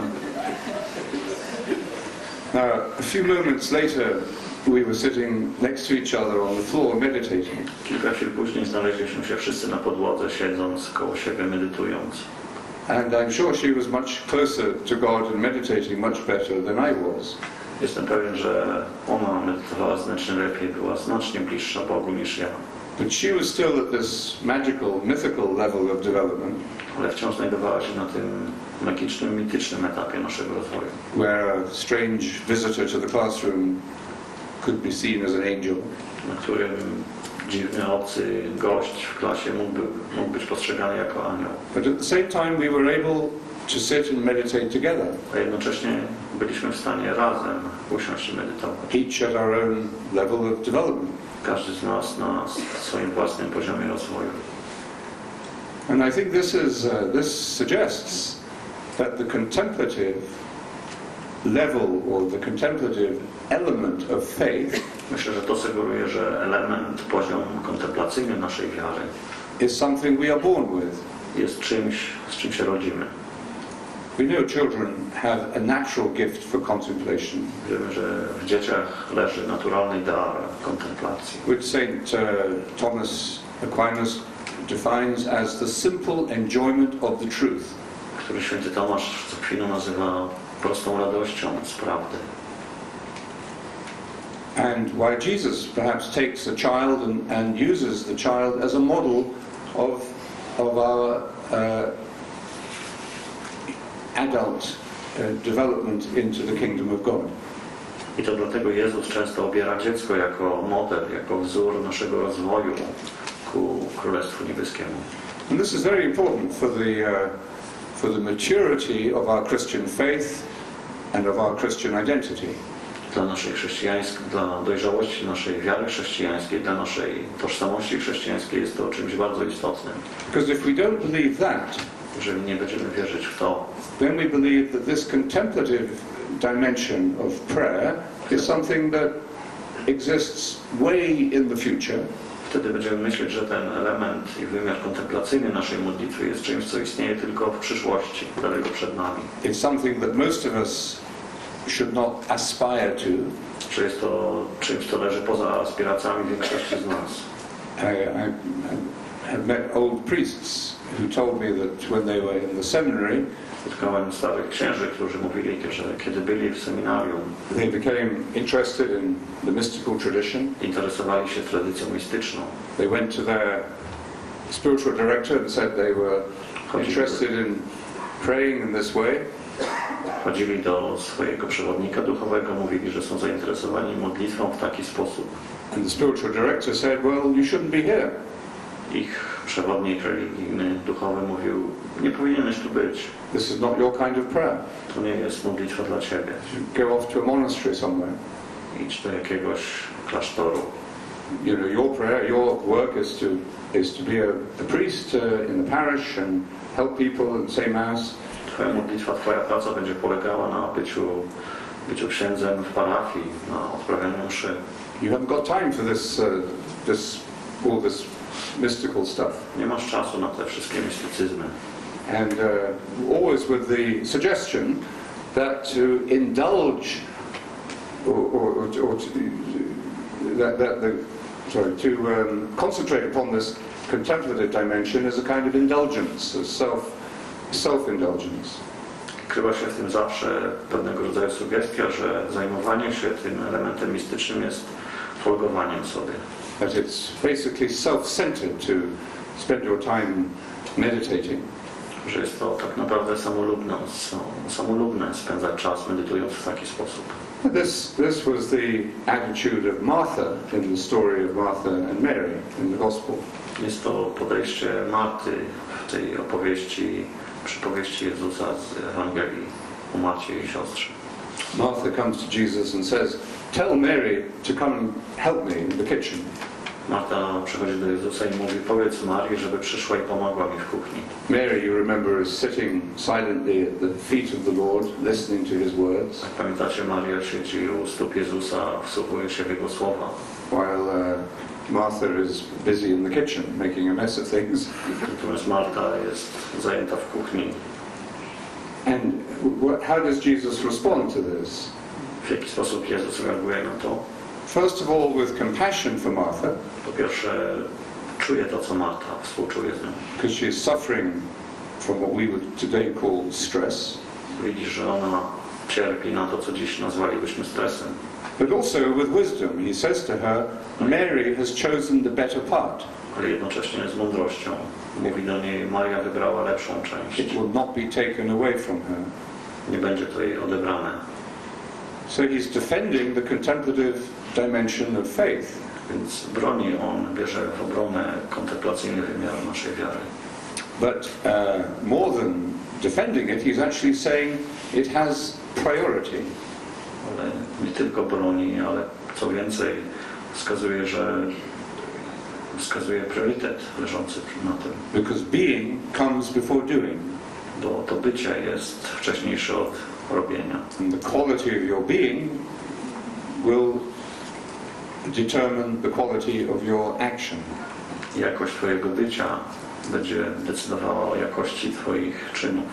Now, a few moments later, we were sitting next to each other on the floor meditating. Kilka chwil później znaleźliśmy się wszyscy na podłodze, siedząc koło siebie, medytując. And I'm sure she was much closer to God and meditating much better than I was. Jestem pewien, że ona medytowała znacznie lepiej, była znacznie bliższa Bogu niż ja. But she was still at this magical, mythical level of development, Ale wciąż znajdowała się na tym magicznym, mitycznym etapie naszego rozwoju. where a strange visitor to the classroom could be seen as an angel. Na którym dziwny, obcy gość w klasie mógłby, mógł być postrzegany jako anioł. But at the same time, we were able to sit and meditate together, a jednocześnie byliśmy w stanie razem usiąść i medytować. each at our own level of development. Każdy z nas na swoim własnym poziomie rozwoju. And I think this is uh, this suggests that the contemplative level or the contemplative element of faith Myślę, że to sugeruje, że element, poziom kontemplacyjny naszej wiary is something we are born with. jest czymś, z czym się rodzimy. We know children have a natural gift for contemplation, Wiemy, że w dzieciach leży naturalny dar kontemplacji, which Saint uh, Thomas Aquinas defines as the simple enjoyment of the truth. który święty Tomasz z Akwinu nazywa prostą radością z prawdy. And why Jesus perhaps takes a child and, and uses the child as a model of, of our uh, adult uh, development into the kingdom of God. I to dlatego Jezus często obiera dziecko jako model, jako wzór naszego rozwoju ku Królestwu Niebieskiemu. And this is very important for the, uh, for the maturity of our Christian faith and of our Christian identity. Dla naszej chrześcijańskiej, dla dojrzałości naszej wiary chrześcijańskiej, dla naszej tożsamości chrześcijańskiej jest to czymś bardzo istotnym. Because if we don't believe that, Jeżeli nie będziemy wierzyć w to, then we believe that this contemplative dimension of prayer is something that exists way in the future, wtedy będziemy myśleć, że ten element i wymiar kontemplacyjny naszej modlitwy jest czymś, co istnieje tylko w przyszłości, daleko przed nami. it's something that most of us should not aspire to. Że jest to czymś, co leży poza aspiracjami większości z nas. I, I, I have met old priests who told me that when they were in the seminary, Spotkałem starych księży, którzy mówili, że kiedy byli w seminarium, they became interested in the mystical tradition. interesowali się tradycją mistyczną. They went to their spiritual director and said they were interested in praying in this way. Chodzili do swojego przewodnika duchowego, mówili, że są zainteresowani modlitwą w taki sposób. And the spiritual director said, well, you shouldn't be here. Ich przewodnik religijny, duchowy mówił, nie powinieneś tu być. This is not your kind of prayer. To nie jest modlitwa dla ciebie. Go off to a monastery somewhere. Idź do jakiegoś klasztoru. You know, your prayer, your work is to is to be a, a priest uh, in the parish and help people and say mass. Twoja modlitwa, twoja praca będzie polegała na byciu, byciu księdzem w parafii, na odprawianiu mszy. You haven't got time for this, uh, this, all this mystical stuff. Nie masz czasu na te wszystkie mistycyzmy. And uh, always with the suggestion that to indulge, or, or, or to, that, that the, sorry, to um, concentrate upon this contemplative dimension is a kind of indulgence, a self, self-indulgence. Kryła się w tym zawsze pewnego rodzaju sugestia, że zajmowanie się tym elementem mistycznym jest folgowaniem sobie. That it's basically self-centered to spend your time meditating. Że jest to tak naprawdę samolubne, samolubne spędzać czas medytując w taki sposób. This, this was the attitude of Martha in the story of Martha and Mary in the Gospel. Jest to podejście Marty w tej opowieści, przypowieści Jezusa z Ewangelii o Marcie i siostrze. Martha comes to Jesus and says, tell Mary to come and help me in the kitchen. Marta przychodzi do Jezusa i mówi, powiedz Marii, żeby przyszła i pomogła mi w kuchni. Mary, you remember, is sitting silently at the feet of the Lord, listening to his words, Jak pamiętacie, Maria siedzi u stóp Jezusa, wsłuchuje się w Jego słowa, while uh, Martha is busy in the kitchen, making a mess of things. natomiast Marta jest zajęta w kuchni. And what, how does Jesus respond to this? W jaki sposób Jezus reaguje na to? First of all, with compassion for Martha, Po pierwsze, czuje to, co Marta, współczuje z nią. because she is suffering from what we would today call stress, Widzi, że ona cierpi na to, co dziś nazwalibyśmy stresem. but also with wisdom. He says to her, Mary has chosen the better part. Ale jednocześnie z mądrością. Mówi do niej, Maria wybrała lepszą część. It will not be taken away from her. Nie będzie to jej odebrane. So he's defending the contemplative dimension of faith. Więc broni on, bierze w obronę kontemplacyjny wymiar naszej wiary. But uh, more than defending it, he's actually saying it has priority. Ale nie tylko broni, ale co więcej wskazuje, że wskazuje priorytet leżący na tym. Because being comes before doing. Bo to bycie jest wcześniejsze od robienia. And the quality of your being will determine the quality of your action. Jakość twojego bycia będzie decydowała o jakości twoich czynów.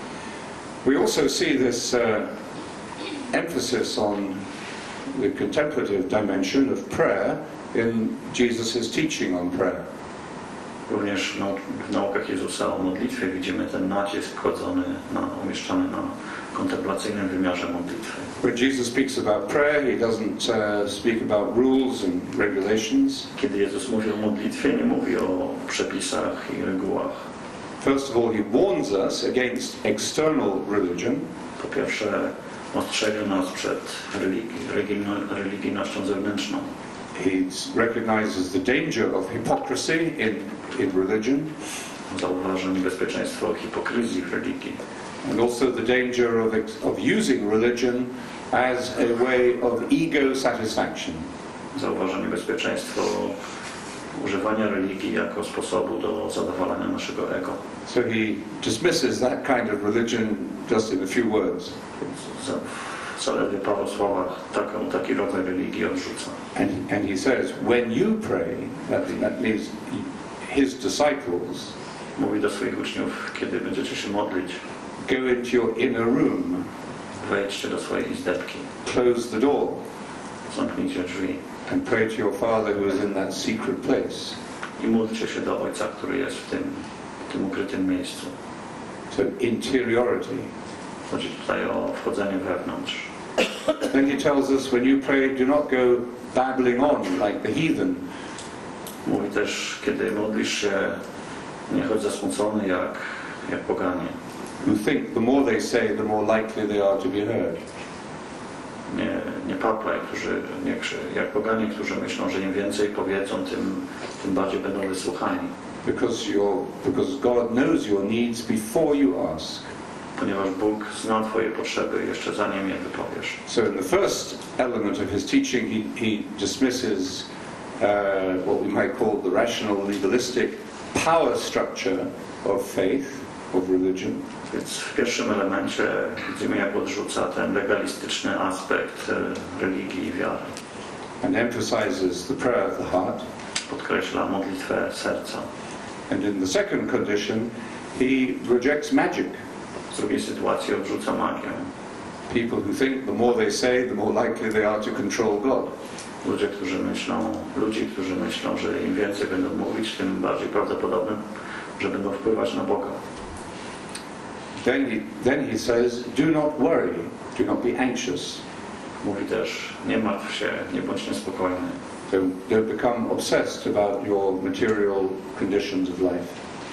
We also see this uh, emphasis on the contemplative dimension of prayer in Jesus' teaching on prayer. Również no, w naukach Jezusa o modlitwie widzimy ten nacisk kładzony, na, umieszczany na kontemplacyjnym wymiarze modlitwy. When Jesus speaks about prayer, he doesn't uh, speak about rules and regulations. Kiedy Jezus mówi o modlitwie, nie mówi o przepisach i regułach. First of all, he warns us against external religion. Po pierwsze, ostrzega nas przed religi religijnością zewnętrzną. He recognizes the danger of hypocrisy in, in religion. Zauważa niebezpieczeństwo hipokryzji w religii. And also the danger of, of using religion as a way of ego satisfaction. Zauważa niebezpieczeństwo używania religii jako sposobu do zadowalania naszego ego. So he dismisses that kind of religion just in a few words. W zaledwie paru słowach taką, taki rodzaj religii odrzuca. And, and he says, when you pray, that, that means his disciples, mówi do swoich uczniów, kiedy będziecie się modlić, go into your inner room, wejdźcie do swojej izdebki, close the door, zamknijcie drzwi and pray to your Father who is in that secret place. i módlcie się do Ojca, który jest w tym, w tym ukrytym miejscu. So interiority. Chodzi tutaj o wchodzenie wewnątrz. Then he tells us, when you pray, do not go babbling on like the heathen. Mówi też, kiedy modlisz się, nie chodź zasmucony jak, jak poganie. Who think the more they say, the more likely they are to be heard. Nie, nie paplaj, którzy, nie, jak poganie, którzy myślą, że im więcej powiedzą, tym, tym bardziej będą wysłuchani. Because, you're, because God knows your needs before you ask. Ponieważ Bóg zna twoje potrzeby jeszcze zanim je wypowiesz. So in the first element of his teaching, he, he dismisses uh, what we might call the rational, legalistic power structure of faith, of religion. Więc w pierwszym elemencie widzimy, jak odrzuca ten legalistyczny aspekt religii i wiary. And emphasizes the prayer of the heart. Podkreśla modlitwę serca. And in the second condition, he rejects magic. W drugiej sytuacji odrzuca magię. People who think the more they say, the more likely they are to control God. Ludzie, którzy myślą, ludzi, którzy myślą, że im więcej będą mówić, tym bardziej prawdopodobne, że będą wpływać na Boga. Then he, then he says, do not worry, do not be anxious. Mówi też, nie martw się, nie bądź niespokojny. Don't, don't become obsessed about your material conditions of life.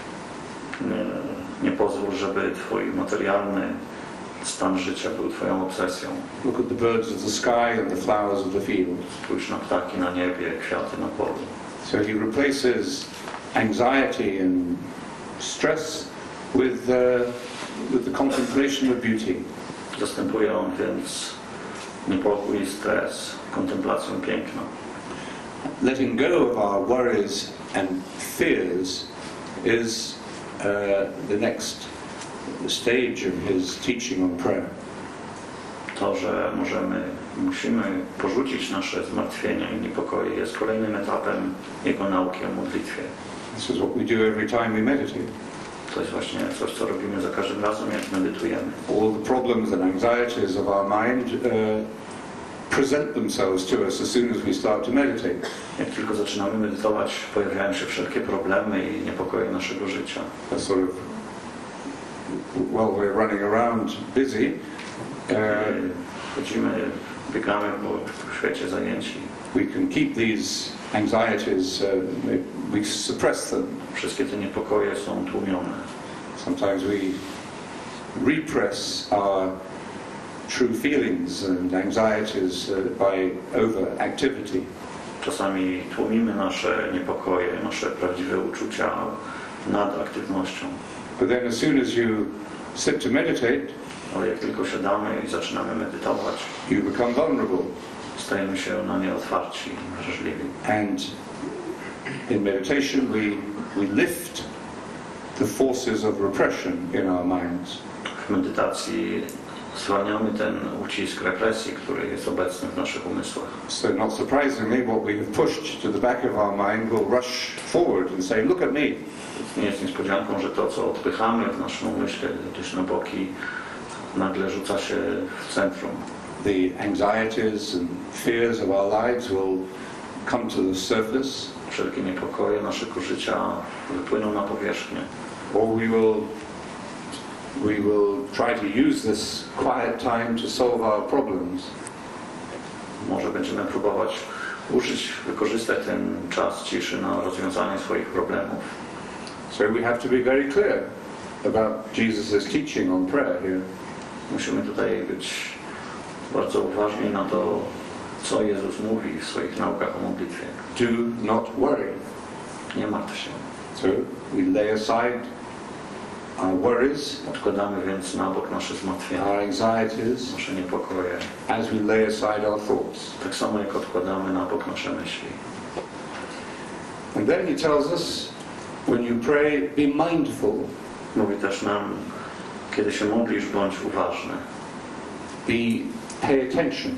Nie, nie pozwól, żeby twój materialny stan życia był twoją obsesją. Look at the birds of the sky and the flowers of the field. Spójrz na ptaki na niebie, kwiaty na polu. So he replaces anxiety and stress with, uh, with the contemplation of beauty. Zastępuje on więc niepokój i stres kontemplacją piękna. Letting go of our worries and fears is uh, the next stage of his teaching on prayer. To, że możemy, musimy porzucić nasze zmartwienia i niepokoje, jest kolejnym etapem jego nauki o modlitwie. This is what we do every time we meditate. To jest właśnie coś, co robimy za każdym razem, jak medytujemy. All the problems and anxieties of our mind uh, present themselves to us as soon as we start to meditate. Jak tylko zaczynamy medytować, pojawiają się wszelkie problemy i niepokoje naszego życia. A sort of, while we're running around busy, uh, chodzimy, biegamy w świecie zajęci. we can keep these anxieties, uh, we suppress them. Wszystkie te niepokoje są tłumione. Sometimes we repress our true feelings and anxieties uh, by overactivity. Czasami tłumimy nasze niepokoje, nasze prawdziwe uczucia nad aktywnością. But then as soon as you sit to meditate, Ale jak tylko siadamy i zaczynamy medytować, you become vulnerable. stajemy się na nie otwarci, wrażliwi. And in meditation we, we lift the forces of repression in our minds. W medytacji zwalniamy ten ucisk represji, który jest obecny w naszych umysłach. So not surprisingly, what we have pushed to the back of our mind will rush forward and say, look at me. Nie jest niespodzianką, że to, co odpychamy w naszym umyśle gdzieś na boki, nagle rzuca się w centrum. The anxieties and fears of our lives will come to the surface. Wszelkie niepokoje naszego życia wypłyną na powierzchnię. Or we will, we will try to use this quiet time to solve our problems. Może będziemy próbować użyć, wykorzystać ten czas ciszy na rozwiązanie swoich problemów. So we have to be very clear about Jesus' teaching on prayer here. Musimy tutaj być bardzo uważni na to, co Jezus mówi w swoich naukach o modlitwie. Do not worry. Nie martw się. So we lay aside our worries, Odkładamy więc na bok nasze zmartwienia, our anxieties, nasze niepokoje, as we lay aside our thoughts. tak samo jak odkładamy na bok nasze myśli. And then he tells us, when you pray, be mindful. Mówi też nam, kiedy się modlisz, bądź uważny, Be, pay attention.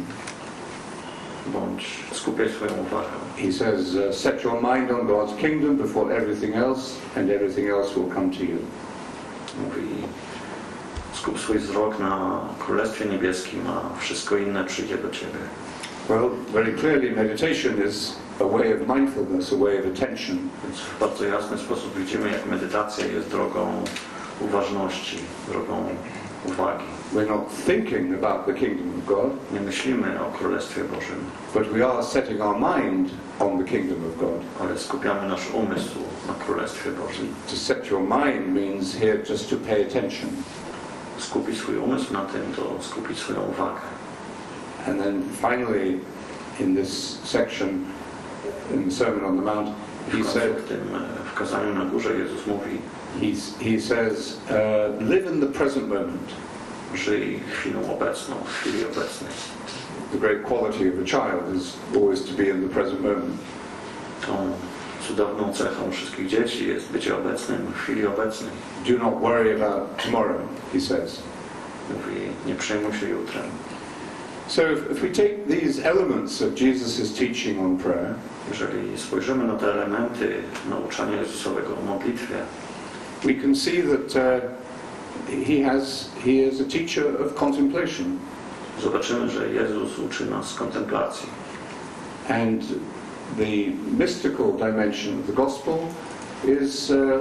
bądź skupiaj swoją uwagę. He says, uh, set your mind on God's kingdom before everything else, and everything else will come to you. Mówi, skup swój wzrok na Królestwie Niebieskim, a wszystko inne przyjdzie do Ciebie. Well, very clearly meditation is a way of mindfulness, a way of attention. Więc w bardzo jasny sposób widzimy, jak medytacja jest drogą uważności, drogą uwagi. We're not thinking about the kingdom of God, Nie myślimy o Królestwie Bożym, but we are setting our mind on the kingdom of God. ale skupiamy nasz umysł na Królestwie Bożym. To set your mind means here just to pay attention. Skupić swój umysł na tym, to skupić swoją uwagę. And then finally, in this section, in the Sermon on the Mount, W he końcu said, w tym e, w kazaniu na górze Jezus mówi, he's, he says, uh, live in the present moment. żyj chwilą obecną, w chwili obecnej. The great quality of a child is always to be in the present moment. Tą cudowną cechą wszystkich dzieci jest bycie obecnym w chwili obecnej. Do not worry about tomorrow, he says. Mówi, nie przejmuj się jutrem. So if, if we take these elements of Jesus' teaching on prayer, Jeżeli spojrzymy na te elementy nauczania Jezusowego o modlitwie, we can see that uh, he has he is a teacher of contemplation, zobaczymy, że Jezus uczy nas kontemplacji. and the mystical dimension of the gospel is uh,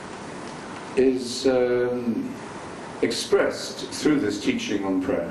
is um, expressed through this teaching on prayer.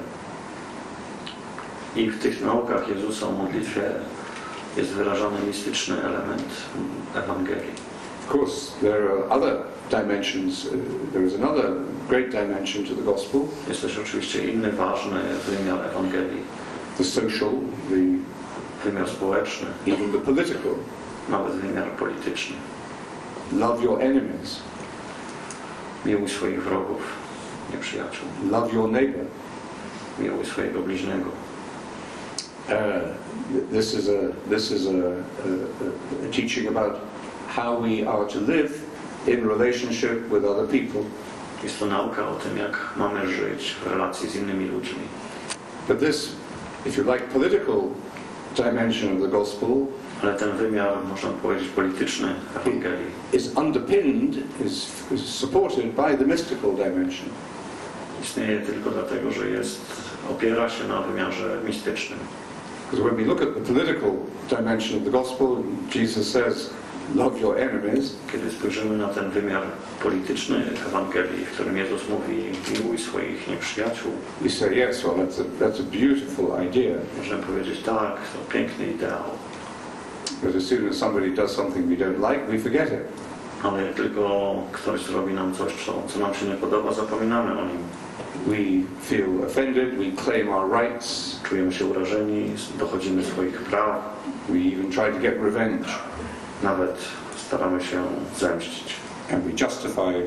I w tych naukach Jezusa o modlitwie jest wyrażany mistyczny element Ewangelii. Of course, there are other dimensions. Uh, there is another great dimension to the gospel: Jest też oczywiście inny ważny wymiar Ewangelii, the social, the wymiar społeczny, even the political. nawet wymiar polityczny. Love your enemies. Miłuj swoich wrogów, nieprzyjaciół. Love your neighbor. Miłuj swojego bliźniego. Uh, this is a this is a, a, a teaching about how we are to live in relationship with other people. Jest to nauka o tym, jak mamy żyć w relacji z innymi ludźmi. But this, if you like, political dimension of the gospel Ale ten wymiar, można powiedzieć, polityczny Ewangelii is underpinned, is, is supported by the mystical dimension. istnieje tylko dlatego, że jest, opiera się na wymiarze mistycznym. Because when we look at the political dimension of the gospel, Jesus says, love your enemies. Kiedy spojrzymy na ten wymiar polityczny Ewangelii, w którym Jezus mówi, miłuj swoich nieprzyjaciół, We say, yes, well, that's a, that's a beautiful idea. możemy powiedzieć, tak, to piękny ideał. But as soon as somebody does something we don't like, we forget it. Ale jak tylko ktoś zrobi nam coś, co, co nam się nie podoba, zapominamy o nim. We feel offended, we claim our rights, Czujemy się urażeni, dochodzimy swoich praw, we even try to get revenge. nawet staramy się zemścić. And we justify,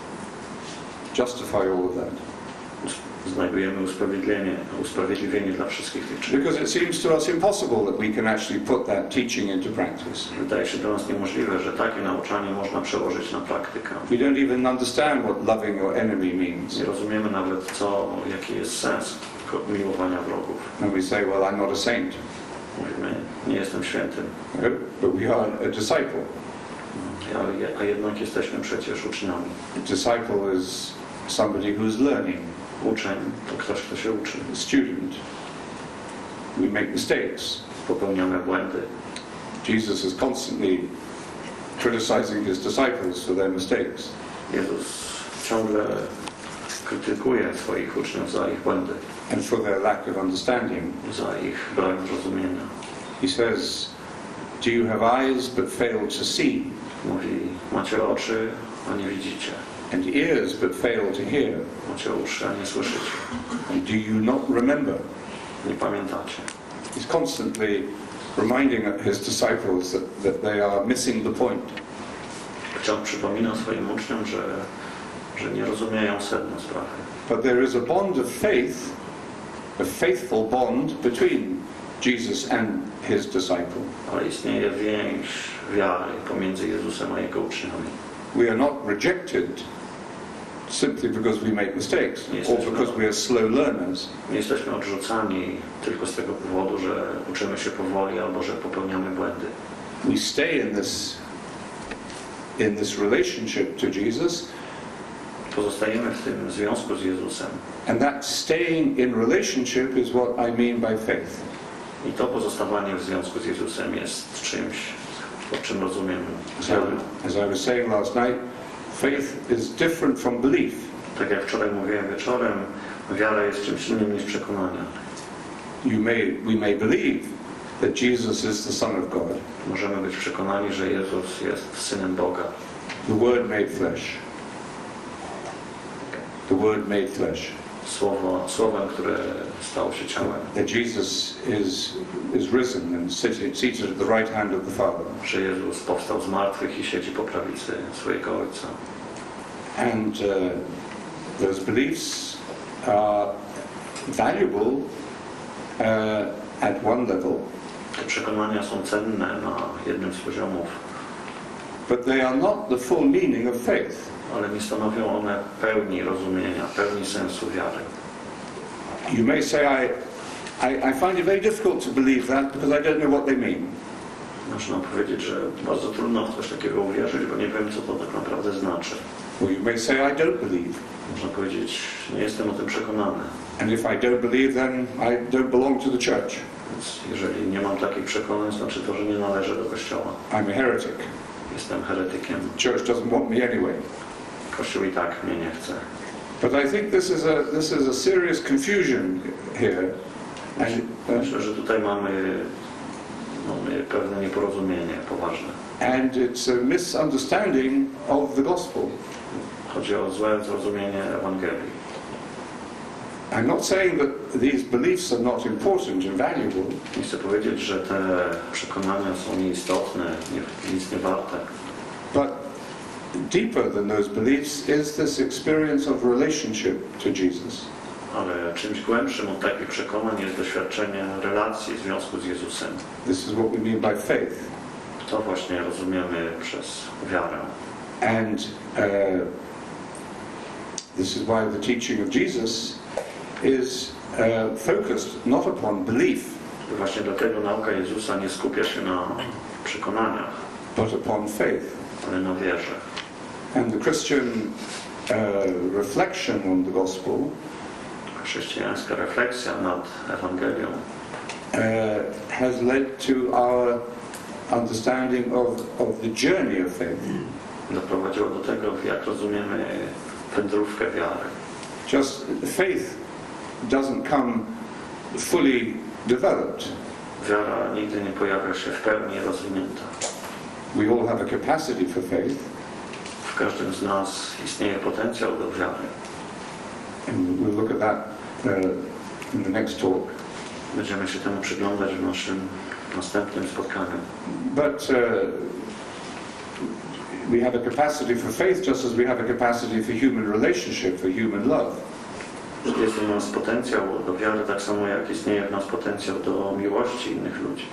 justify all of that. Znajdujemy usprawiedliwienie, usprawiedliwienie dla wszystkich tych czynów. Because it seems to us impossible that we can actually put that teaching into practice. Wydaje się dla nas niemożliwe, że takie nauczanie można przełożyć na praktykę. We don't even understand what loving your enemy means. Nie rozumiemy nawet, co, jaki jest sens miłowania wrogów. And we say, well, I'm not a saint. Mówimy, nie jestem świętym, No, but we are a disciple. ale, a jednak jesteśmy przecież uczniami. A disciple is somebody who's learning. Uczeń to ktoś, kto się uczy. A student. We make mistakes. Popełniamy błędy. Jesus is constantly criticizing his disciples for their mistakes. Jezus ciągle krytykuje swoich uczniów za ich błędy, And for their lack of understanding. za ich brak zrozumienia. He says, do you have eyes but fail to see? Mówi, macie oczy, a nie widzicie. And ears but fail to hear? Macie uszy, a nie słyszycie. And do you not remember? Nie pamiętacie. He's constantly reminding his disciples that, that they are missing the point. Wciąż przypomina swoim uczniom, że, że nie rozumieją sedna sprawy. But there is a bond of faith, a faithful bond between Jesus and his disciple. Ale istnieje więź wiary pomiędzy Jezusem a Jego uczniami. We are not rejected simply because we make mistakes or because we are slow learners. Nie jesteśmy odrzucani tylko z tego powodu, że uczymy się powoli albo że popełniamy błędy. We stay in this in this relationship to Jesus, Pozostajemy w tym związku z Jezusem. and that staying in relationship is what I mean by faith. I to pozostawanie w związku z Jezusem jest czymś, o czym rozumiemy. So, as I was saying last night, faith is different from belief. Tak jak wczoraj mówiłem wieczorem, wiara jest czymś innym niż przekonania. You may, we may believe that Jesus is the Son of God, Możemy być przekonani, że Jezus jest Synem Boga. the Word made flesh. The Word made flesh. Słowo, słowem, które stało się ciałem. That Jesus is, is risen and seated, seated at the right hand of the Father. Że Jezus powstał z martwych i siedzi po prawicy swojego Ojca. And uh, those beliefs are valuable uh, at one level, Te przekonania są cenne na jednym z poziomów, but they are not the full meaning of faith. ale nie stanowią one pełni rozumienia, pełni sensu wiary. You may say, I, I, I find it very difficult to believe that because I don't know what they mean. Można powiedzieć, że bardzo trudno w coś takiego uwierzyć, bo nie wiem, co to tak naprawdę znaczy. Or you may say, I don't believe. Można powiedzieć, nie jestem o tym przekonany. And if I don't believe, then I don't belong to the church. Więc jeżeli nie mam takich przekonań, znaczy to, że nie należę do Kościoła. I'm a heretic. Jestem heretykiem. Church doesn't want me anyway. Kościół i tak mnie nie chce. But I think this is a, this is a serious confusion here. And, uh, Myślę, że tutaj mamy, mamy pewne nieporozumienie poważne. and it's a misunderstanding of the gospel. Chodzi o złe zrozumienie Ewangelii. I'm not saying that these beliefs are not important and valuable, Nie chcę powiedzieć, że te przekonania są nieistotne, nie, nic nie warte. but deeper than those beliefs is this experience of relationship to Jesus. Ale czymś głębszym od takich przekonań jest doświadczenie relacji, związku z Jezusem. This is what we mean by faith. To właśnie rozumiemy przez wiarę. And uh, this is why the teaching of Jesus is uh, focused not upon belief, I właśnie dlatego nauka Jezusa nie skupia się na przekonaniach, but upon faith. ale na wierze. And the Christian uh, reflection on the gospel Chrześcijańska refleksja nad Ewangelią uh, has led to our understanding of, of the journey of faith. doprowadziła do tego, jak rozumiemy wędrówkę wiary. Just faith doesn't come fully developed. Wiara nigdy nie pojawia się w pełni rozwinięta. We all have a capacity for faith, W każdym z nas istnieje potencjał do wiary. and we'll look at that uh, in the next talk. Będziemy się temu przyglądać w naszym następnym spotkaniu. But uh, we have a capacity for faith just as we have a capacity for human relationship, for human love. Jest w nas potencjał do wiary, tak samo jak istnieje w nas potencjał do miłości innych ludzi.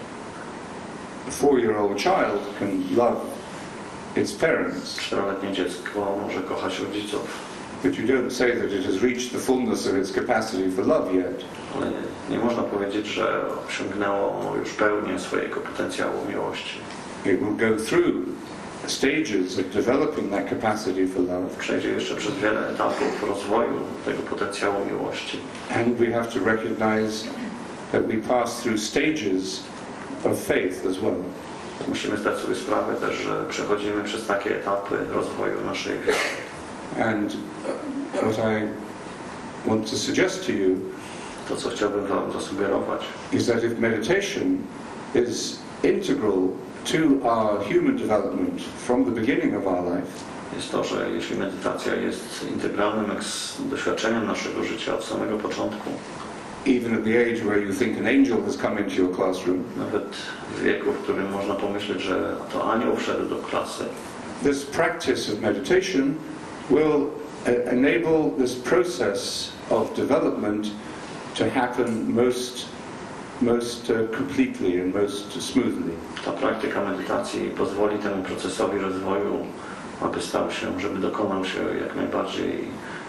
A four-year-old child can love its parents. Czteroletnie dziecko może kochać rodziców. But you don't say that it has reached the fullness of its capacity for love yet. Ale nie, nie można powiedzieć, że osiągnęło już pełnię swojego potencjału miłości. It will go through stages of developing that capacity for love. Przejdzie jeszcze przez wiele etapów rozwoju tego potencjału miłości. And we have to recognize that we pass through stages of faith as well. Musimy zdać sobie sprawę też, że przechodzimy przez takie etapy rozwoju naszej wiary. And what I want to suggest to you To, co chciałbym wam zasugerować, is that if meditation is integral to our human development from the beginning of our life, jest to, że jeśli medytacja jest integralnym doświadczeniem naszego życia od samego początku, even at the age where you think an angel has come into your classroom, nawet w wieku, w którym można pomyśleć, że to anioł wszedł do klasy, this practice of meditation will uh, enable this process of development to happen most, most uh, completely and most smoothly. ta praktyka medytacji pozwoli temu procesowi rozwoju, aby stał się, żeby dokonał się jak najbardziej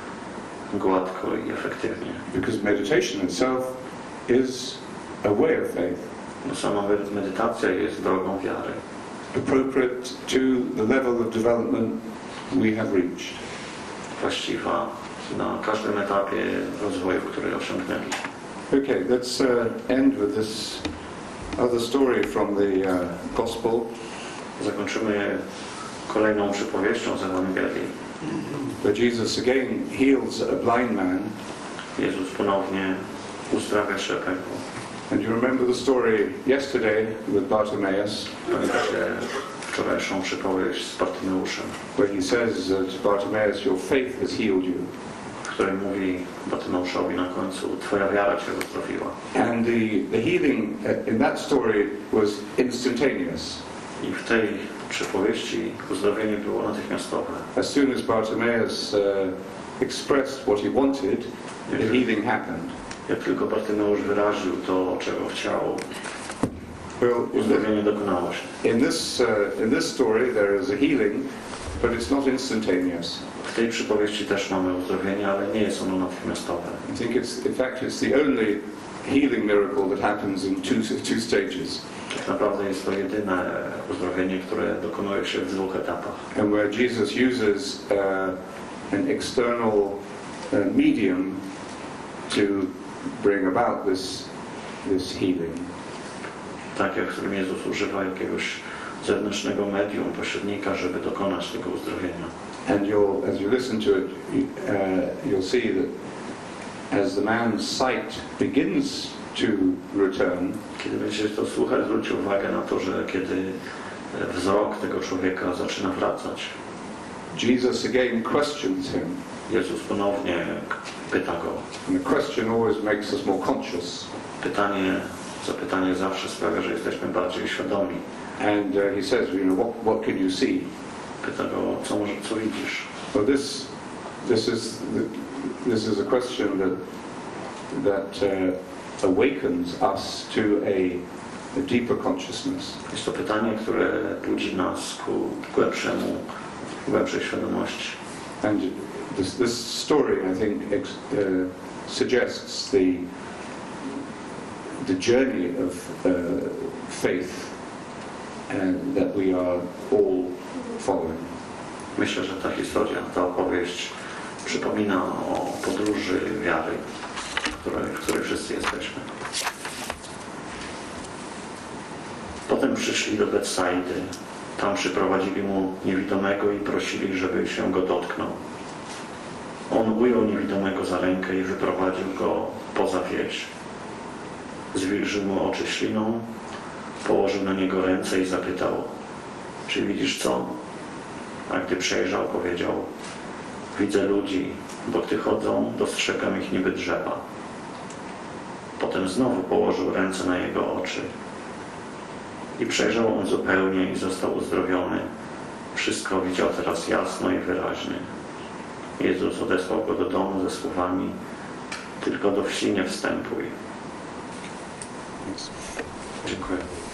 gładko i efektywnie. Because meditation itself is a way of faith, No, sama medytacja jest drogą wiary, appropriate to the level of development we have reached. właściwa na każdym etapie rozwoju, który osiągnęliśmy. Okay, let's uh, end with this other story from the uh, Gospel. Zakończymy kolejną przypowieścią z Ewangelii. Where Jesus again heals a blind man. Jezus ponownie uzdrawia ślepego. And you remember the story yesterday with Bartimaeus, Pamiętacie wczorajszą przypowieść z Bartymeuszem, where he says to Bartimaeus, your faith has healed you. w której mówi Bartymeuszowi na końcu, twoja wiara cię uzdrowiła. And the, the healing in that story was instantaneous. I w tej przypowieści uzdrowienie było natychmiastowe. As soon as Bartimaeus uh, expressed what he wanted, the healing happened. Jak tylko Bartymeusz wyraził to, czego chciał, Well, in, uzdrowienie dokonało się. the, in this uh, in this story there is a healing, but it's not instantaneous. W tej przypowieści też mamy uzdrowienie, ale nie jest ono natychmiastowe. I think it's, in fact, it's the only healing miracle that happens in two two stages, Tak naprawdę jest to jedyne uzdrowienie, które dokonuje się w dwóch etapach. and where Jesus uses uh, an external uh, medium to bring about this this healing. Tak jak w którym Jezus używa jakiegoś zewnętrznego medium, pośrednika, żeby dokonać tego uzdrowienia. And you'll, as you listen to it, you, uh, you'll see that as the man's sight begins to return, Kiedy będziecie to słuchać, zwróćcie uwagę na to, że kiedy wzrok tego człowieka zaczyna wracać, Jesus again questions him. Jezus ponownie pyta go. And the question always makes us more conscious. Pytanie, zapytanie zawsze sprawia, że jesteśmy bardziej świadomi. And uh, he says, you know, what, what can you see? Pyta go, co, może, co widzisz? Well, this, this is the, this is a question that that uh, awakens us to a, a deeper consciousness. Jest to pytanie, które budzi nas ku głębszemu, głębszej świadomości. And this, this story, I think, ex, uh, suggests the the journey of uh, faith and that we are all following. Myślę, że ta historia, ta opowieść przypomina o podróży wiary, w której, w której wszyscy jesteśmy. Potem przyszli do Betsaidy. Tam przyprowadzili mu niewidomego i prosili, żeby się go dotknął. On ujął niewidomego za rękę i wyprowadził go poza wieś. Zwilżył mu oczy śliną, położył na niego ręce i zapytał, czy widzisz co? A gdy przejrzał, powiedział, widzę ludzi, bo gdy chodzą, dostrzegam ich niby drzewa. Potem znowu położył ręce na jego oczy. I przejrzał on zupełnie i został uzdrowiony, wszystko widział teraz jasno i wyraźnie. Jezus odesłał go do domu ze słowami: tylko do wsi nie wstępuj. Dziękuję.